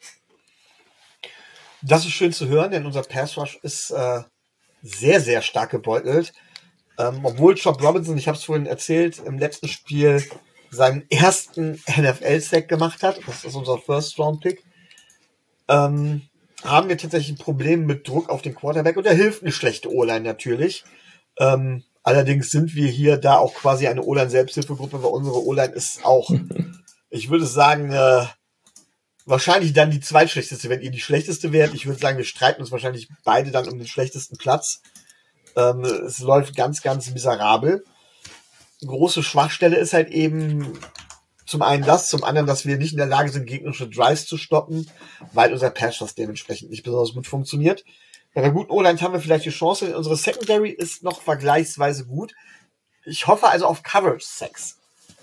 Das ist schön zu hören, denn unser Pass Rush ist sehr, sehr stark gebeutelt. Obwohl Chop Robinson, ich habe es vorhin erzählt, im letzten Spiel seinen ersten NFL-Sack gemacht hat, das ist unser First-Round-Pick, haben wir tatsächlich ein Problem mit Druck auf den Quarterback und da hilft eine schlechte O-Line natürlich. Allerdings sind wir hier da auch quasi eine O-Line-Selbsthilfegruppe, weil unsere O-Line ist auch, ich würde sagen, wahrscheinlich dann die zweitschlechteste, wenn ihr die schlechteste wärt. Ich würde sagen, wir streiten uns wahrscheinlich beide dann um den schlechtesten Platz. Es läuft ganz, ganz miserabel. Große Schwachstelle ist halt eben zum einen das, zum anderen, dass wir nicht in der Lage sind, gegnerische Drives zu stoppen, weil unser Pass-Rush dementsprechend nicht besonders gut funktioniert. Bei der guten O-Line haben wir vielleicht die Chance, denn unsere Secondary ist noch vergleichsweise gut. Ich hoffe also auf Coverage-Sacks.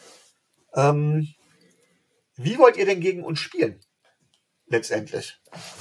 Wie wollt ihr denn gegen uns spielen? Letztendlich.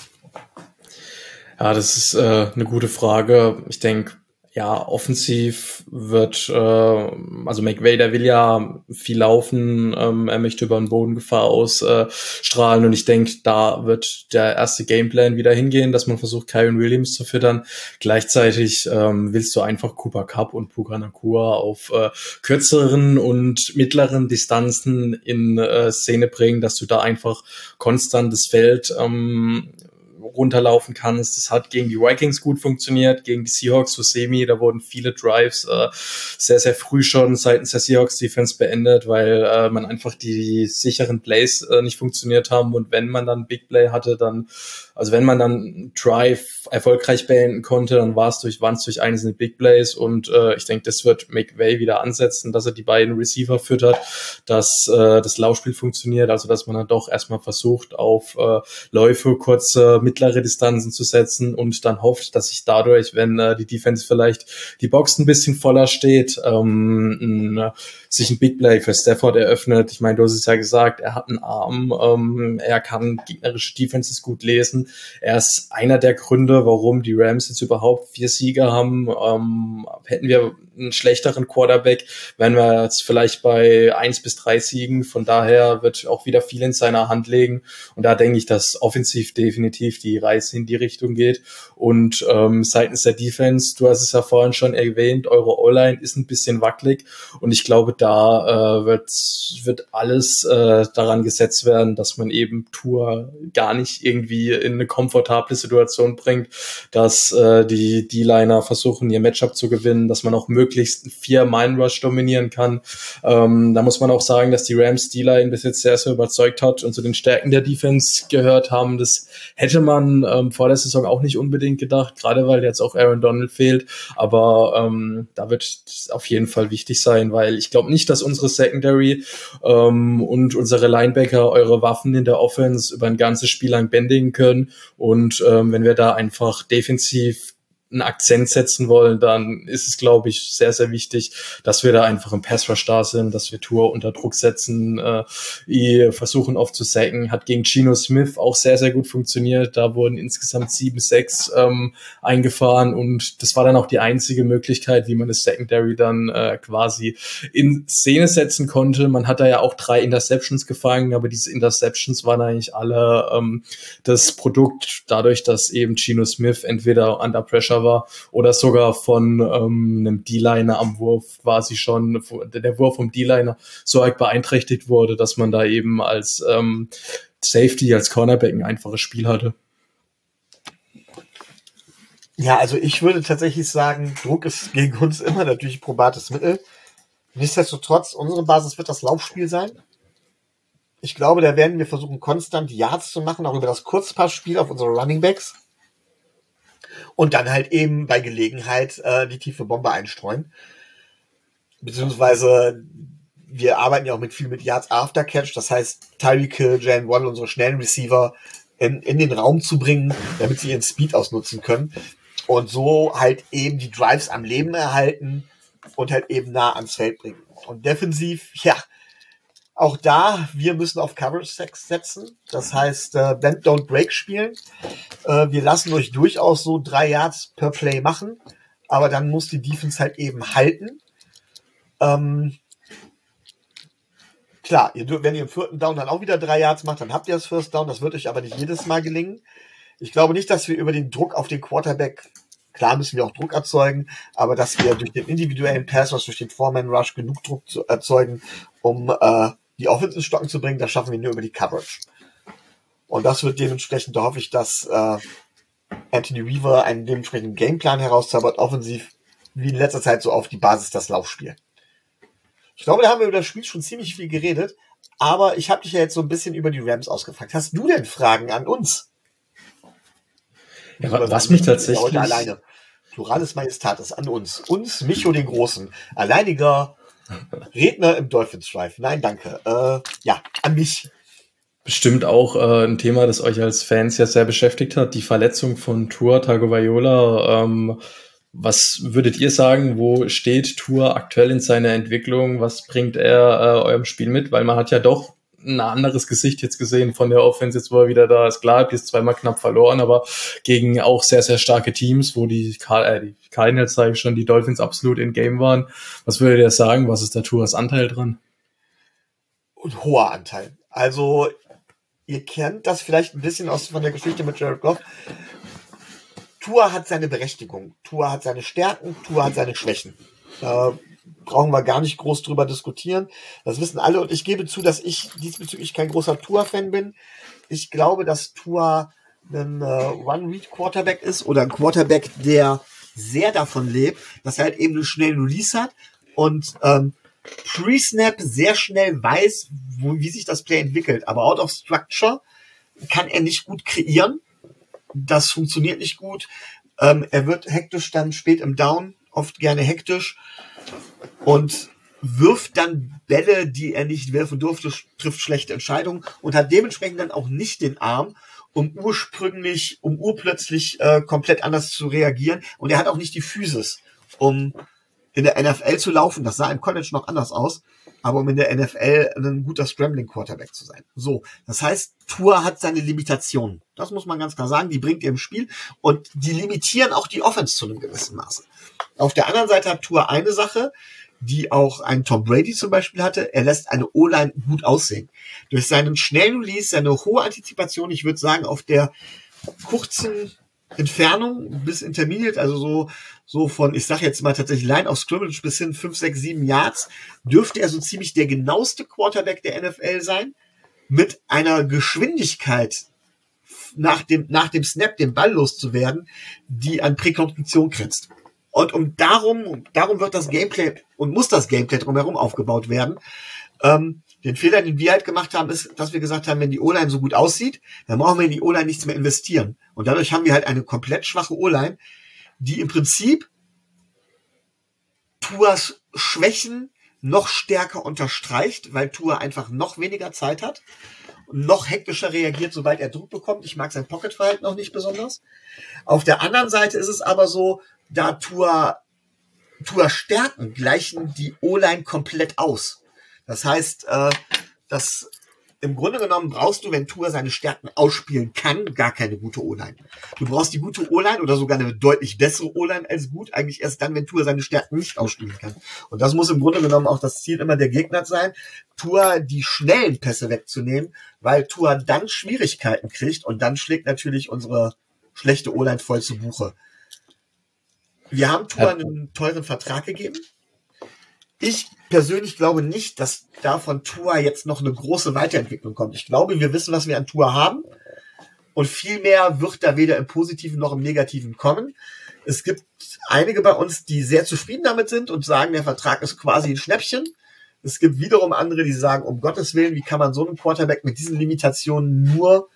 Ja, das ist eine gute Frage. Ich denke, ja, offensiv wird, also McVay, der will ja viel laufen, er möchte über den Bodengefahr ausstrahlen und ich denke, da wird der erste Gameplan wieder hingehen, dass man versucht, Kyren Williams zu füttern. Gleichzeitig willst du einfach Cooper Kupp und Puka Nacua auf kürzeren und mittleren Distanzen in Szene bringen, dass du da einfach konstant das Feld runterlaufen kannst. Das hat gegen die Vikings gut funktioniert, gegen die Seahawks so semi, da wurden viele Drives sehr, sehr früh schon seitens der Seahawks-Defense beendet, weil man einfach die sicheren Plays nicht funktioniert haben und wenn man dann Big Play hatte, dann, also wenn man dann Drive erfolgreich beenden konnte, dann waren es durch einzelne Big Plays und ich denke, das wird McVay wieder ansetzen, dass er die beiden Receiver füttert, dass das Laufspiel funktioniert, also dass man dann doch erstmal versucht, auf Läufe, kurze, mittlere Distanzen zu setzen und dann hofft, dass sich dadurch, wenn die Defense vielleicht die Box ein bisschen voller steht, sich ein Big Play für Stafford eröffnet. Ich meine, du hast es ja gesagt, er hat einen Arm, er kann gegnerische Defenses gut lesen. Er ist einer der Gründe, warum die Rams jetzt überhaupt 4 Siege haben. Hätten wir einen schlechteren Quarterback, wären wir jetzt vielleicht bei 1 bis 3 Siegen. Von daher wird auch wieder viel in seiner Hand legen. Und da denke ich, dass offensiv definitiv die Reise in die Richtung geht. Und seitens der Defense, du hast es ja vorhin schon erwähnt, eure O-Line ist ein bisschen wackelig. Und ich glaube, da wird alles daran gesetzt werden, dass man eben Tour gar nicht irgendwie in eine komfortable Situation bringt, dass die D-Liner versuchen, ihr Matchup zu gewinnen, dass man auch möglichst 4 Mine-Rush dominieren kann. Da muss man auch sagen, dass die Rams D-Line bis jetzt sehr, sehr überzeugt hat und zu den Stärken der Defense gehört haben. Das hätte man vor der Saison auch nicht unbedingt gedacht, gerade weil jetzt auch Aaron Donald fehlt. Aber da wird auf jeden Fall wichtig sein, weil ich glaube nicht, dass unsere Secondary und unsere Linebacker eure Waffen in der Offense über ein ganzes Spiel lang bändigen können. Und wenn wir da einfach defensiv einen Akzent setzen wollen, dann ist es, glaube ich, sehr, sehr wichtig, dass wir da einfach im Pass-Rush da sind, dass wir Tour unter Druck setzen, versuchen oft zu sacken. Hat gegen Geno Smith auch sehr, sehr gut funktioniert. Da wurden insgesamt 7 Sacks eingefahren und das war dann auch die einzige Möglichkeit, wie man das Secondary dann quasi in Szene setzen konnte. Man hat da ja auch 3 Interceptions gefangen, aber diese Interceptions waren eigentlich alle das Produkt dadurch, dass eben Geno Smith entweder under pressure war oder sogar von einem D-Liner am Wurf quasi schon, der Wurf vom D-Liner so arg beeinträchtigt wurde, dass man da eben als Safety, als Cornerback ein einfaches Spiel hatte. Ja, also ich würde tatsächlich sagen, Druck ist gegen uns immer natürlich probates Mittel. Nichtsdestotrotz, unsere Basis wird das Laufspiel sein. Ich glaube, da werden wir versuchen, konstant Yards zu machen, auch über das Kurzpassspiel auf unsere Runningbacks. Und dann halt eben bei Gelegenheit die tiefe Bombe einstreuen. Beziehungsweise wir arbeiten ja auch viel mit Yards After Catch. Das heißt, Tyreek Hill, Jalen Waddle, unsere schnellen Receiver in den Raum zu bringen, damit sie ihren Speed ausnutzen können. Und so halt eben die Drives am Leben erhalten und halt eben nah ans Feld bringen. Und defensiv, ja, auch da, wir müssen auf Coverage setzen. Das heißt, Bend, Don't Break spielen. Wir lassen euch durchaus so 3 Yards per Play machen. Aber dann muss die Defense halt eben halten. Klar, wenn ihr im 4. Down dann auch wieder 3 Yards macht, dann habt ihr das First Down. Das wird euch aber nicht jedes Mal gelingen. Ich glaube nicht, dass wir über den Druck auf den Quarterback, klar müssen wir auch Druck erzeugen, aber dass wir durch den individuellen Pass, durch den Foreman Rush genug Druck zu erzeugen, um die Offense ins Stocken zu bringen, das schaffen wir nur über die Coverage. Und das wird dementsprechend, da hoffe ich, dass Anthony Weaver einen dementsprechenden Gameplan herauszaubert, offensiv wie in letzter Zeit so auf die Basis das Laufspiel. Ich glaube, da haben wir über das Spiel schon ziemlich viel geredet, aber ich habe dich ja jetzt so ein bisschen über die Rams ausgefragt. Hast du denn Fragen an uns? Ja, was mich tatsächlich... Heute alleine. Pluralis Majestatis an uns. Uns, Micho den Großen. Alleiniger Redner im Dolphins Drive. Nein, danke. Ja, an mich. Bestimmt auch ein Thema, das euch als Fans ja sehr beschäftigt hat, die Verletzung von Tua Tagovailoa. Was würdet ihr sagen, wo steht Tua aktuell in seiner Entwicklung? Was bringt er eurem Spiel mit? Weil man hat ja doch ein anderes Gesicht jetzt gesehen von der Offense, jetzt wo er wieder da ist. Klar, habt ihr es zweimal knapp verloren, aber gegen auch sehr, sehr starke Teams, wo die Cardinals, sage ich schon, die Dolphins absolut in Game waren. Was würdet ihr sagen? Was ist da Tuas Anteil dran? Und hoher Anteil. Also, ihr kennt das vielleicht ein bisschen von der Geschichte mit Jared Goff. Tua hat seine Berechtigung. Tua hat seine Stärken, Tua hat seine Schwächen. Brauchen wir gar nicht groß drüber diskutieren. Das wissen alle. Und ich gebe zu, dass ich diesbezüglich kein großer Tua-Fan bin. Ich glaube, dass Tua ein One-Read-Quarterback ist oder ein Quarterback, der sehr davon lebt, dass er halt eben einen schnellen Release hat und Pre-Snap sehr schnell weiß, wie sich das Play entwickelt. Aber out of structure kann er nicht gut kreieren. Das funktioniert nicht gut. Er wird hektisch dann spät im Down, oft gerne hektisch und wirft dann Bälle, die er nicht werfen durfte, trifft schlechte Entscheidungen und hat dementsprechend dann auch nicht den Arm, um urplötzlich komplett anders zu reagieren. Und er hat auch nicht die Physis, um in der NFL zu laufen. Das sah im College noch anders aus, aber um in der NFL ein guter Scrambling-Quarterback zu sein. So, das heißt, Tua hat seine Limitationen. Das muss man ganz klar sagen. Die bringt er im Spiel und die limitieren auch die Offense zu einem gewissen Maße. Auf der anderen Seite hat Tua eine Sache, die auch ein Tom Brady zum Beispiel hatte. Er lässt eine O-Line gut aussehen. Durch seinen schnellen Release, seine hohe Antizipation, ich würde sagen, auf der kurzen Entfernung bis Intermediate, also so von, ich sage jetzt mal tatsächlich Line of Scrimmage bis hin 5, 6, 7 Yards, dürfte er so ziemlich der genaueste Quarterback der NFL sein, mit einer Geschwindigkeit nach dem Snap den Ball loszuwerden, die an Präkondition grenzt. Und darum wird das Gameplay und muss das Gameplay drumherum aufgebaut werden. Den Fehler, den wir halt gemacht haben, ist, dass wir gesagt haben, wenn die O-Line so gut aussieht, dann brauchen wir in die O-Line nichts mehr investieren. Und dadurch haben wir halt eine komplett schwache O-Line, die im Prinzip Tuas Schwächen noch stärker unterstreicht, weil Tua einfach noch weniger Zeit hat und noch hektischer reagiert, sobald er Druck bekommt. Ich mag sein Pocket-Verhalten auch nicht besonders. Auf der anderen Seite ist es aber so, da Tua Stärken gleichen die O-Line komplett aus. Das heißt, dass im Grunde genommen brauchst du, wenn Tua seine Stärken ausspielen kann, gar keine gute O-Line. Du brauchst die gute O-Line oder sogar eine deutlich bessere O-Line als gut, eigentlich erst dann, wenn Tua seine Stärken nicht ausspielen kann. Und das muss im Grunde genommen auch das Ziel immer der Gegner sein, Tua die schnellen Pässe wegzunehmen, weil Tua dann Schwierigkeiten kriegt und dann schlägt natürlich unsere schlechte O-Line voll zu Buche. Wir haben Tua einen teuren Vertrag gegeben. Ich persönlich glaube nicht, dass da von Tua jetzt noch eine große Weiterentwicklung kommt. Ich glaube, wir wissen, was wir an Tua haben. Und viel mehr wird da weder im Positiven noch im Negativen kommen. Es gibt einige bei uns, die sehr zufrieden damit sind und sagen, der Vertrag ist quasi ein Schnäppchen. Es gibt wiederum andere, die sagen, um Gottes Willen, wie kann man so einen Quarterback mit diesen Limitationen nur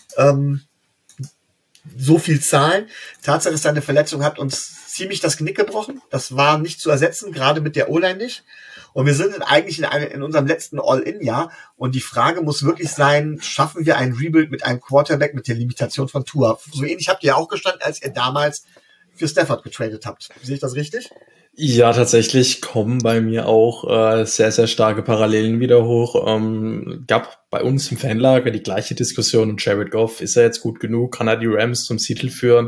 so viel zahlen? Tatsache ist, seine Verletzung hat uns ziemlich das Genick gebrochen. Das war nicht zu ersetzen, gerade mit der O-Line nicht. Und wir sind eigentlich in unserem letzten All-In-Jahr. Und die Frage muss wirklich sein, schaffen wir ein Rebuild mit einem Quarterback mit der Limitation von Tua? So ähnlich habt ihr ja auch gestanden, als ihr damals für Stafford getradet habt. Sehe ich das richtig? Ja, tatsächlich kommen bei mir auch sehr, sehr starke Parallelen wieder hoch. Gab bei uns im Fanlager die gleiche Diskussion und Jared Goff, ist er jetzt gut genug? Kann er die Rams zum Titel führen?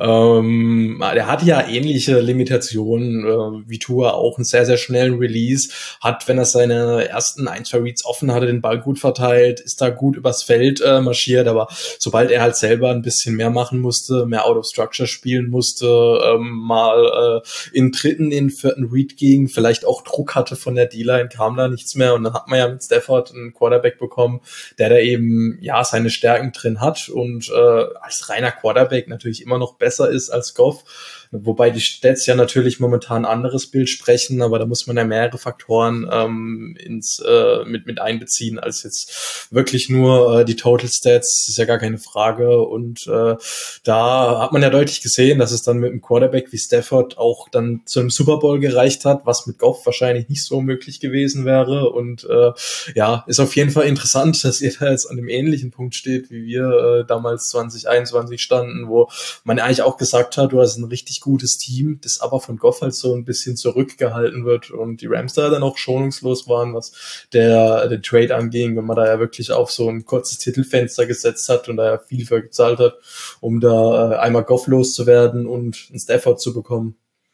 Der hat ja ähnliche Limitationen wie Tua, auch einen sehr, sehr schnellen Release, hat, wenn er seine ersten 1, 2 Reads offen hatte, den Ball gut verteilt, ist da gut übers Feld marschiert, aber sobald er halt selber ein bisschen mehr machen musste, mehr Out of Structure spielen musste, mal in dritten, in vierten Read ging, vielleicht auch Druck hatte von der D-Line, kam da nichts mehr und dann hat man ja mit Stafford einen Quarterback bekommen, der da eben ja seine Stärken drin hat und als reiner Quarterback natürlich immer noch besser ist als Goff. Wobei die Stats ja natürlich momentan ein anderes Bild sprechen, aber da muss man ja mehrere Faktoren mit einbeziehen, als jetzt wirklich nur die Total Stats, das ist ja gar keine Frage. Und da hat man ja deutlich gesehen, dass es dann mit einem Quarterback wie Stafford auch dann zu einem Super Bowl gereicht hat, was mit Goff wahrscheinlich nicht so möglich gewesen wäre. Und ja, ist auf jeden Fall interessant, dass ihr da jetzt an dem ähnlichen Punkt steht, wie wir damals 2021 standen, wo man eigentlich auch gesagt hat, du hast ein richtig gutes Team, das aber von Goff halt so ein bisschen zurückgehalten wird und die Rams da dann auch schonungslos waren, was den Trade anging, wenn man da ja wirklich auf so ein kurzes Titelfenster gesetzt hat und da ja viel für gezahlt hat, um da einmal Goff loszuwerden und einen Stafford zu bekommen.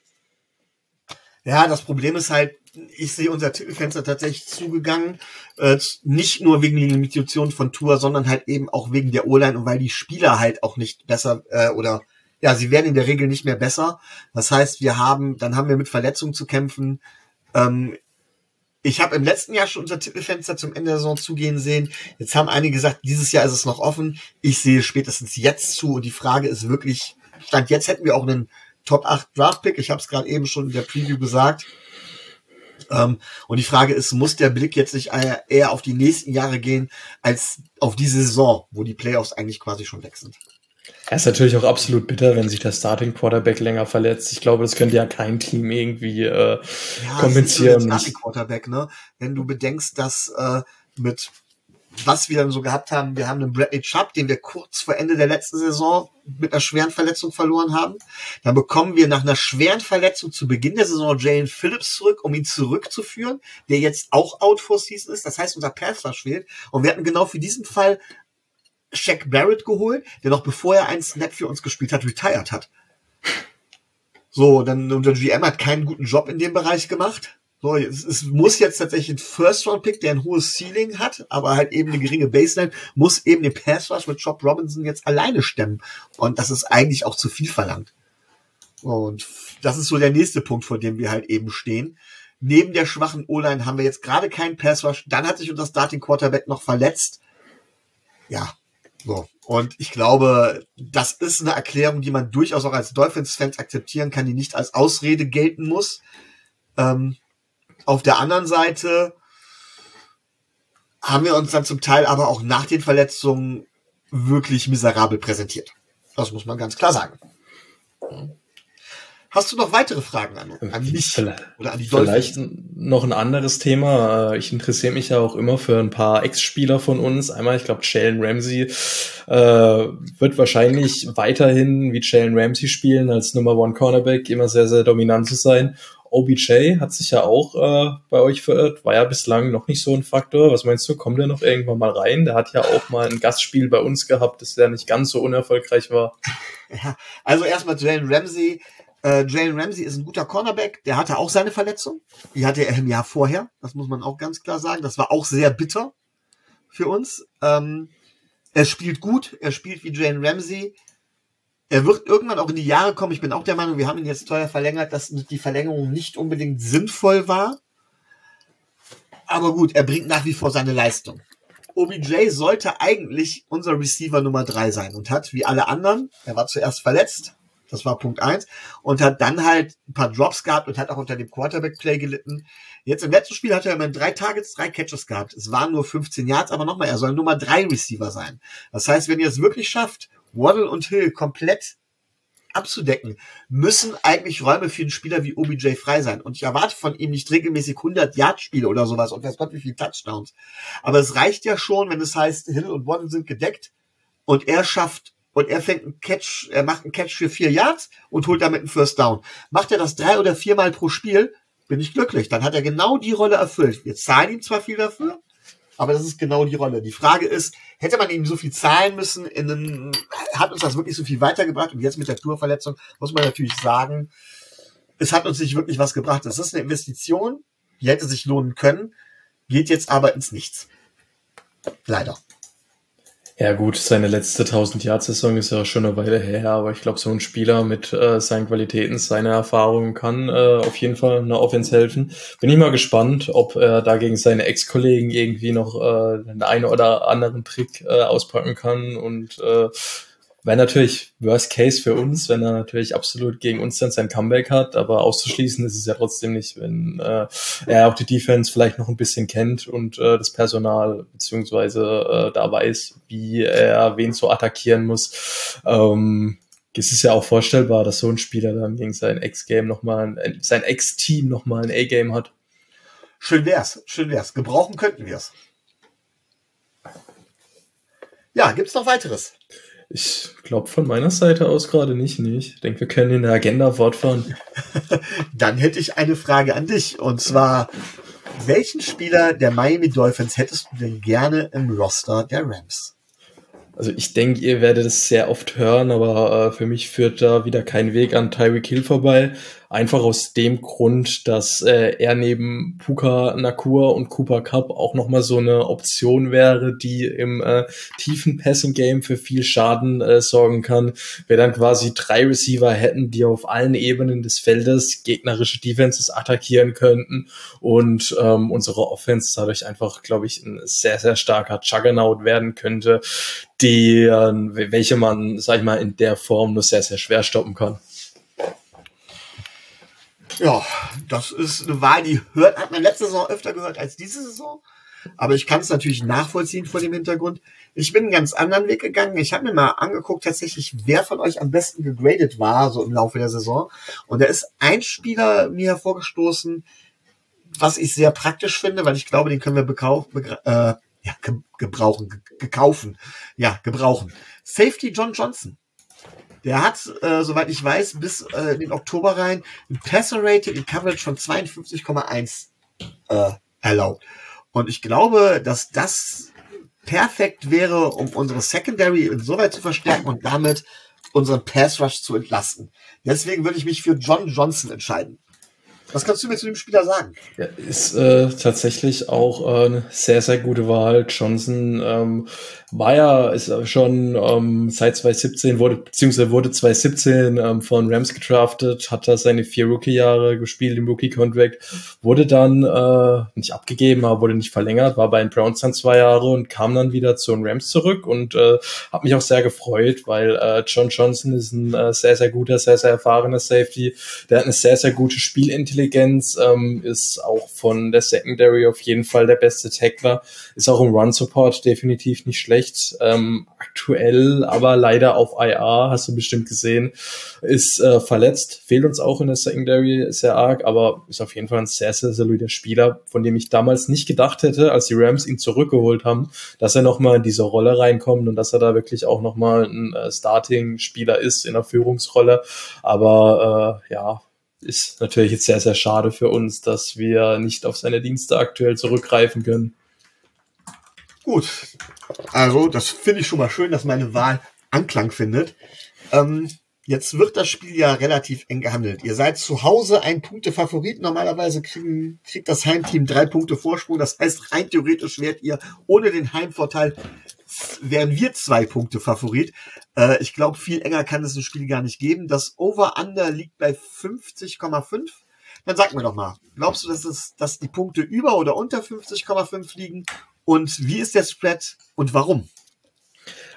Ja, das Problem ist halt, ich sehe unser Titelfenster tatsächlich zugegangen, nicht nur wegen der Limitation von Tua, sondern halt eben auch wegen der O-Line und weil die Spieler halt auch nicht besser sie werden in der Regel nicht mehr besser. Das heißt, dann haben wir mit Verletzungen zu kämpfen. Ich habe im letzten Jahr schon unser Titelfenster zum Ende der Saison zugehen sehen. Jetzt haben einige gesagt, dieses Jahr ist es noch offen. Ich sehe spätestens jetzt zu und die Frage ist wirklich, Stand jetzt hätten wir auch einen Top 8 Draft-Pick. Ich habe es gerade eben schon in der Preview gesagt. Und die Frage ist, muss der Blick jetzt nicht eher auf die nächsten Jahre gehen, als auf diese Saison, wo die Playoffs eigentlich quasi schon weg sind? Es ist natürlich auch absolut bitter, wenn sich der Starting Quarterback länger verletzt. Ich glaube, das könnte ja kein Team irgendwie kompensieren. Ja, Starting Quarterback, ne? Wenn du bedenkst, dass mit was wir dann so gehabt haben, wir haben einen Bradley Chubb, den wir kurz vor Ende der letzten Saison mit einer schweren Verletzung verloren haben. Dann bekommen wir nach einer schweren Verletzung zu Beginn der Saison Jalen Phillips zurück, um ihn zurückzuführen, der jetzt auch out for season ist. Das heißt, unser Pass Rush fehlt. Und wir hatten genau für diesen Fall Shaq Barrett geholt, der noch bevor er einen Snap für uns gespielt hat, retired hat. So, dann unser GM hat keinen guten Job in dem Bereich gemacht. So, es muss jetzt tatsächlich ein First-Round-Pick, der ein hohes Ceiling hat, aber halt eben eine geringe Baseline, muss eben den Pass-Rush mit Job Robinson jetzt alleine stemmen. Und das ist eigentlich auch zu viel verlangt. Und das ist so der nächste Punkt, vor dem wir halt eben stehen. Neben der schwachen O-Line haben wir jetzt gerade keinen Pass-Rush. Dann hat sich unser Starting-Quarterback noch verletzt. Ja, so. Und ich glaube, das ist eine Erklärung, die man durchaus auch als Dolphins-Fans akzeptieren kann, die nicht als Ausrede gelten muss. Auf der anderen Seite haben wir uns dann zum Teil aber auch nach den Verletzungen wirklich miserabel präsentiert. Das muss man ganz klar sagen. Hast du noch weitere Fragen an mich oder an die Dolphins? Vielleicht noch ein anderes Thema. Ich interessiere mich ja auch immer für ein paar Ex-Spieler von uns. Einmal, ich glaube, Jalen Ramsey wird wahrscheinlich weiterhin wie Jalen Ramsey spielen, als Number One Cornerback, immer sehr, sehr dominant zu sein. OBJ hat sich ja auch bei euch verirrt, war ja bislang noch nicht so ein Faktor. Was meinst du, kommt der noch irgendwann mal rein? Der hat ja auch mal ein Gastspiel bei uns gehabt, das ja nicht ganz so unerfolgreich war. Ja, also erstmal Jalen Ramsey. Jalen Ramsey ist ein guter Cornerback, der hatte auch seine Verletzung. Die hatte er im Jahr vorher, das muss man auch ganz klar sagen. Das war auch sehr bitter für uns. Er spielt gut, er spielt wie Jalen Ramsey. Er wird irgendwann auch in die Jahre kommen. Ich bin auch der Meinung, wir haben ihn jetzt teuer verlängert, dass die Verlängerung nicht unbedingt sinnvoll war. Aber gut, er bringt nach wie vor seine Leistung. OBJ sollte eigentlich unser Receiver Nummer 3 sein und hat, wie alle anderen, er war zuerst verletzt, Das war Punkt 1. Und hat dann halt ein paar Drops gehabt und hat auch unter dem Quarterback-Play gelitten. Jetzt im letzten Spiel hat er immerhin 3 Targets, 3 Catches gehabt. Es waren nur 15 Yards, aber nochmal, er soll Nummer 3 Receiver sein. Das heißt, wenn ihr es wirklich schafft, Waddle und Hill komplett abzudecken, müssen eigentlich Räume für einen Spieler wie OBJ frei sein. Und ich erwarte von ihm nicht regelmäßig 100-Yard-Spiele oder sowas und weiß Gott wie viele Touchdowns. Aber es reicht ja schon, wenn es heißt, Hill und Waddle sind gedeckt und er macht einen Catch für 4 Yards und holt damit einen First Down. Macht er das 3 oder 4 Mal pro Spiel, bin ich glücklich. Dann hat er genau die Rolle erfüllt. Wir zahlen ihm zwar viel dafür, aber das ist genau die Rolle. Die Frage ist, hätte man ihm so viel zahlen müssen, hat uns das wirklich so viel weitergebracht? Und jetzt mit der Tourverletzung muss man natürlich sagen, es hat uns nicht wirklich was gebracht. Das ist eine Investition, die hätte sich lohnen können, geht jetzt aber ins Nichts. Leider. Ja gut, seine letzte 1000-Yard-Saison ist ja schon eine Weile her, aber ich glaube, so ein Spieler mit seinen Qualitäten, seiner Erfahrung kann auf jeden Fall einer Offense helfen. Bin ich mal gespannt, ob er da gegen seine Ex-Kollegen irgendwie noch einen oder anderen Trick auspacken kann und wäre natürlich Worst Case für uns, wenn er natürlich absolut gegen uns dann sein Comeback hat, aber auszuschließen ist es ja trotzdem nicht, wenn er auch die Defense vielleicht noch ein bisschen kennt und das Personal beziehungsweise da weiß, wie er wen so attackieren muss. Es ist ja auch vorstellbar, dass so ein Spieler dann gegen sein Ex-Team nochmal ein A-Game hat. Schön wär's. Gebrauchen könnten wir es. Ja, gibt's noch weiteres? Ich glaube von meiner Seite aus gerade nicht. Ich denke, wir können in der Agenda fortfahren. Dann hätte ich eine Frage an dich. Und zwar, welchen Spieler der Miami Dolphins hättest du denn gerne im Roster der Rams? Also ich denke, ihr werdet es sehr oft hören, aber für mich führt da wieder kein Weg an Tyreek Hill vorbei. Einfach aus dem Grund, dass er neben Puka Nacua und Cooper Kupp auch nochmal so eine Option wäre, die im tiefen Passing-Game für viel Schaden sorgen kann. Wir dann quasi 3 Receiver hätten, die auf allen Ebenen des Feldes gegnerische Defenses attackieren könnten und unsere Offense dadurch einfach, glaube ich, ein sehr, sehr starker Juggernaut werden könnte, welche man, sag ich mal, in der Form nur sehr, sehr schwer stoppen kann. Ja, das ist eine Wahl, die hat man letzte Saison öfter gehört als diese Saison. Aber ich kann es natürlich nachvollziehen vor dem Hintergrund. Ich bin einen ganz anderen Weg gegangen. Ich habe mir mal angeguckt, tatsächlich, wer von euch am besten gegradet war, so im Laufe der Saison. Und da ist ein Spieler mir hervorgestoßen, was ich sehr praktisch finde, weil ich glaube, den können wir gebrauchen. Safety John Johnson. Der hat, soweit ich weiß, bis in den Oktober rein ein Passer-Rating in Coverage von 52,1 erlaubt. Und ich glaube, dass das perfekt wäre, um unsere Secondary insoweit zu verstärken und damit unseren Pass-Rush zu entlasten. Deswegen würde ich mich für John Johnson entscheiden. Was kannst du mir zu dem Spieler sagen? Ja, ist tatsächlich auch eine sehr, sehr gute Wahl. Johnson ist schon seit 2017 wurde 2017 von Rams gedraftet, hat da seine 4 Rookie-Jahre gespielt im Rookie-Contract, wurde dann nicht abgegeben, aber wurde nicht verlängert, war bei den Browns dann 2 Jahre und kam dann wieder zu den Rams zurück und hat mich auch sehr gefreut, weil John Johnson ist ein sehr, sehr guter, sehr, sehr erfahrener Safety, der hat eine sehr, sehr gute Spielintelligenz, ist auch von der Secondary auf jeden Fall der beste Tackler, ist auch im Run-Support definitiv nicht schlecht. Aktuell aber leider auf IR, hast du bestimmt gesehen, ist verletzt, fehlt uns auch in der Secondary sehr arg, aber ist auf jeden Fall ein sehr, sehr solider Spieler, von dem ich damals nicht gedacht hätte, als die Rams ihn zurückgeholt haben, dass er nochmal in diese Rolle reinkommt und dass er da wirklich auch nochmal ein Starting-Spieler ist in der Führungsrolle, aber ist natürlich jetzt sehr, sehr schade für uns, dass wir nicht auf seine Dienste aktuell zurückgreifen können. Gut, also das finde ich schon mal schön, dass meine Wahl Anklang findet. Jetzt wird das Spiel ja relativ eng gehandelt. Ihr seid zu Hause ein Punkte-Favorit. Normalerweise kriegt das Heimteam 3 Punkte Vorsprung. Das heißt, rein theoretisch ohne den Heimvorteil wären wir 2 Punkte Favorit. Ich glaube, viel enger kann es ein Spiel gar nicht geben. Das Over-Under liegt bei 50,5. Dann sag mir doch mal, glaubst du, dass die Punkte über oder unter 50,5 liegen? Und wie ist der Spread und warum?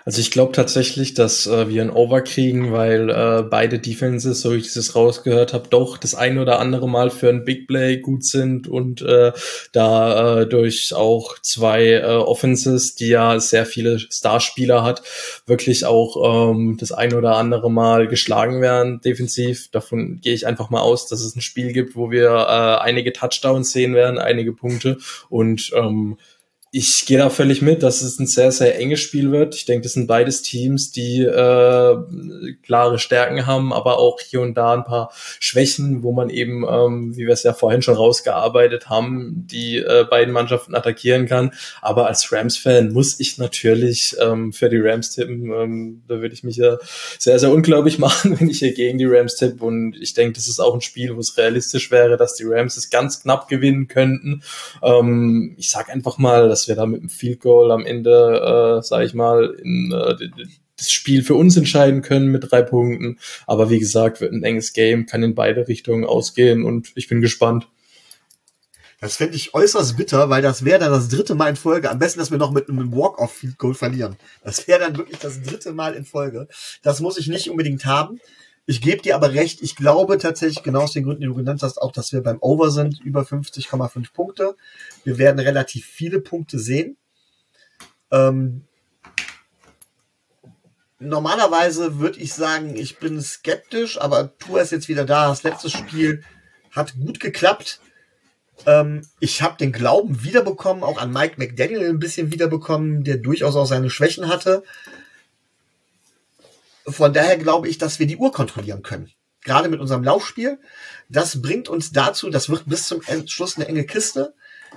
Also ich glaube tatsächlich, dass wir ein Over kriegen, weil beide Defenses, so wie ich das rausgehört habe, doch das ein oder andere Mal für ein Big Play gut sind und da durch auch zwei Offenses, die ja sehr viele Starspieler hat, wirklich auch das ein oder andere Mal geschlagen werden defensiv. Davon gehe ich einfach mal aus, dass es ein Spiel gibt, wo wir einige Touchdowns sehen werden, einige Punkte und ich gehe da völlig mit, dass es ein sehr, sehr enges Spiel wird. Ich denke, das sind beides Teams, die klare Stärken haben, aber auch hier und da ein paar Schwächen, wo man eben, wie wir es ja vorhin schon rausgearbeitet haben, die beiden Mannschaften attackieren kann. Aber als Rams-Fan muss ich natürlich für die Rams tippen. Da würde ich mich ja sehr, sehr unglaublich machen, wenn ich hier gegen die Rams tippe. Und ich denke, das ist auch ein Spiel, wo es realistisch wäre, dass die Rams es ganz knapp gewinnen könnten. Ich sag einfach mal, dass wir da mit einem Field Goal am Ende, sage ich mal, das Spiel für uns entscheiden können mit 3 Punkten. Aber wie gesagt, wird ein enges Game, kann in beide Richtungen ausgehen und ich bin gespannt. Das fände ich äußerst bitter, weil das wäre dann das 3. Mal in Folge. Am besten, dass wir noch mit einem Walk-Off-Field-Goal verlieren. Das wäre dann wirklich das 3. Mal in Folge. Das muss ich nicht unbedingt haben. Ich gebe dir aber recht, ich glaube tatsächlich, genau aus den Gründen, die du genannt hast, auch, dass wir beim Over sind, über 50,5 Punkte. Wir werden relativ viele Punkte sehen. Normalerweise würde ich sagen, ich bin skeptisch, aber Tua ist jetzt wieder da. Das letzte Spiel hat gut geklappt. Ich habe den Glauben wiederbekommen, auch an Mike McDaniel ein bisschen wiederbekommen, der durchaus auch seine Schwächen hatte. Von daher glaube ich, dass wir die Uhr kontrollieren können. Gerade mit unserem Laufspiel. Das bringt uns dazu, das wird bis zum Schluss eine enge Kiste.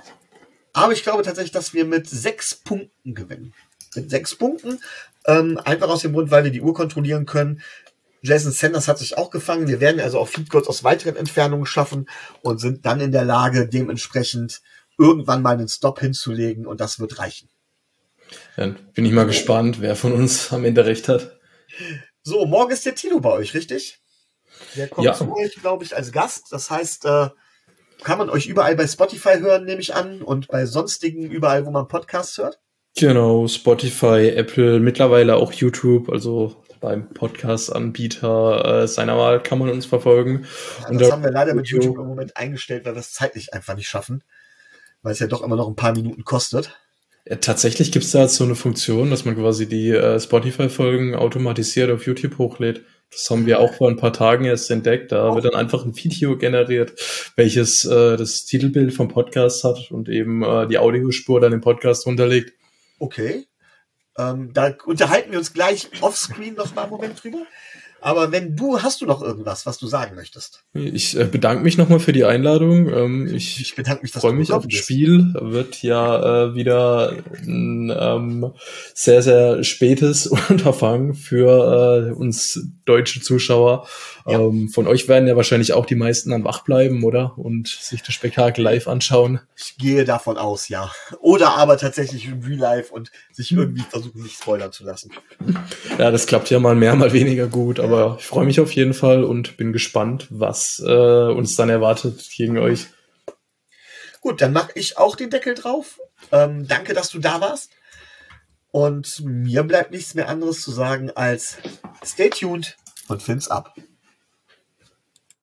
Aber ich glaube tatsächlich, dass wir mit 6 Punkten gewinnen. Mit 6 Punkten. Einfach aus dem Grund, weil wir die Uhr kontrollieren können. Jason Sanders hat sich auch gefangen. Wir werden also auch Field Goals aus weiteren Entfernungen schaffen und sind dann in der Lage, dementsprechend irgendwann mal einen Stop hinzulegen. Und das wird reichen. Dann bin ich mal gespannt, wer von uns am Ende recht hat. So, morgen ist der Tilo bei euch, richtig? Der kommt Ja. zu euch, glaube ich, als Gast. Das heißt, kann man euch überall bei Spotify hören, nehme ich an, und bei sonstigen überall, wo man Podcasts hört? Genau, Spotify, Apple, mittlerweile auch YouTube, also beim Podcast-Anbieter seiner Wahl kann man uns verfolgen. Ja, Und das haben wir leider mit YouTube im Moment eingestellt, weil wir es zeitlich einfach nicht schaffen, weil es ja doch immer noch ein paar Minuten kostet. Ja, tatsächlich gibt es da jetzt so eine Funktion, dass man quasi die Spotify-Folgen automatisiert auf YouTube hochlädt. Das haben wir auch vor ein paar Tagen erst entdeckt. Da wird dann einfach ein Video generiert, welches das Titelbild vom Podcast hat und eben die Audiospur dann im Podcast runterlegt. Okay. Da unterhalten wir uns gleich offscreen noch mal einen Moment drüber. Aber hast du noch irgendwas, was du sagen möchtest? Ich bedanke mich nochmal für die Einladung. Ich bedanke mich, dass freue mich auf das Spiel. Wird ja wieder ein sehr, sehr spätes Unterfangen für uns deutsche Zuschauer. Ja. Von euch werden ja wahrscheinlich auch die meisten dann wach bleiben, oder? Und sich das Spektakel live anschauen. Ich gehe davon aus, ja. Oder aber tatsächlich in Real Life und sich irgendwie versuchen, nicht spoilern zu lassen. Ja, das klappt ja mal mehr, mal weniger gut. Aber ich freue mich auf jeden Fall und bin gespannt, was uns dann erwartet gegen euch. Gut, dann mache ich auch den Deckel drauf. Danke, dass du da warst. Und mir bleibt nichts mehr anderes zu sagen als stay tuned und Fins ab.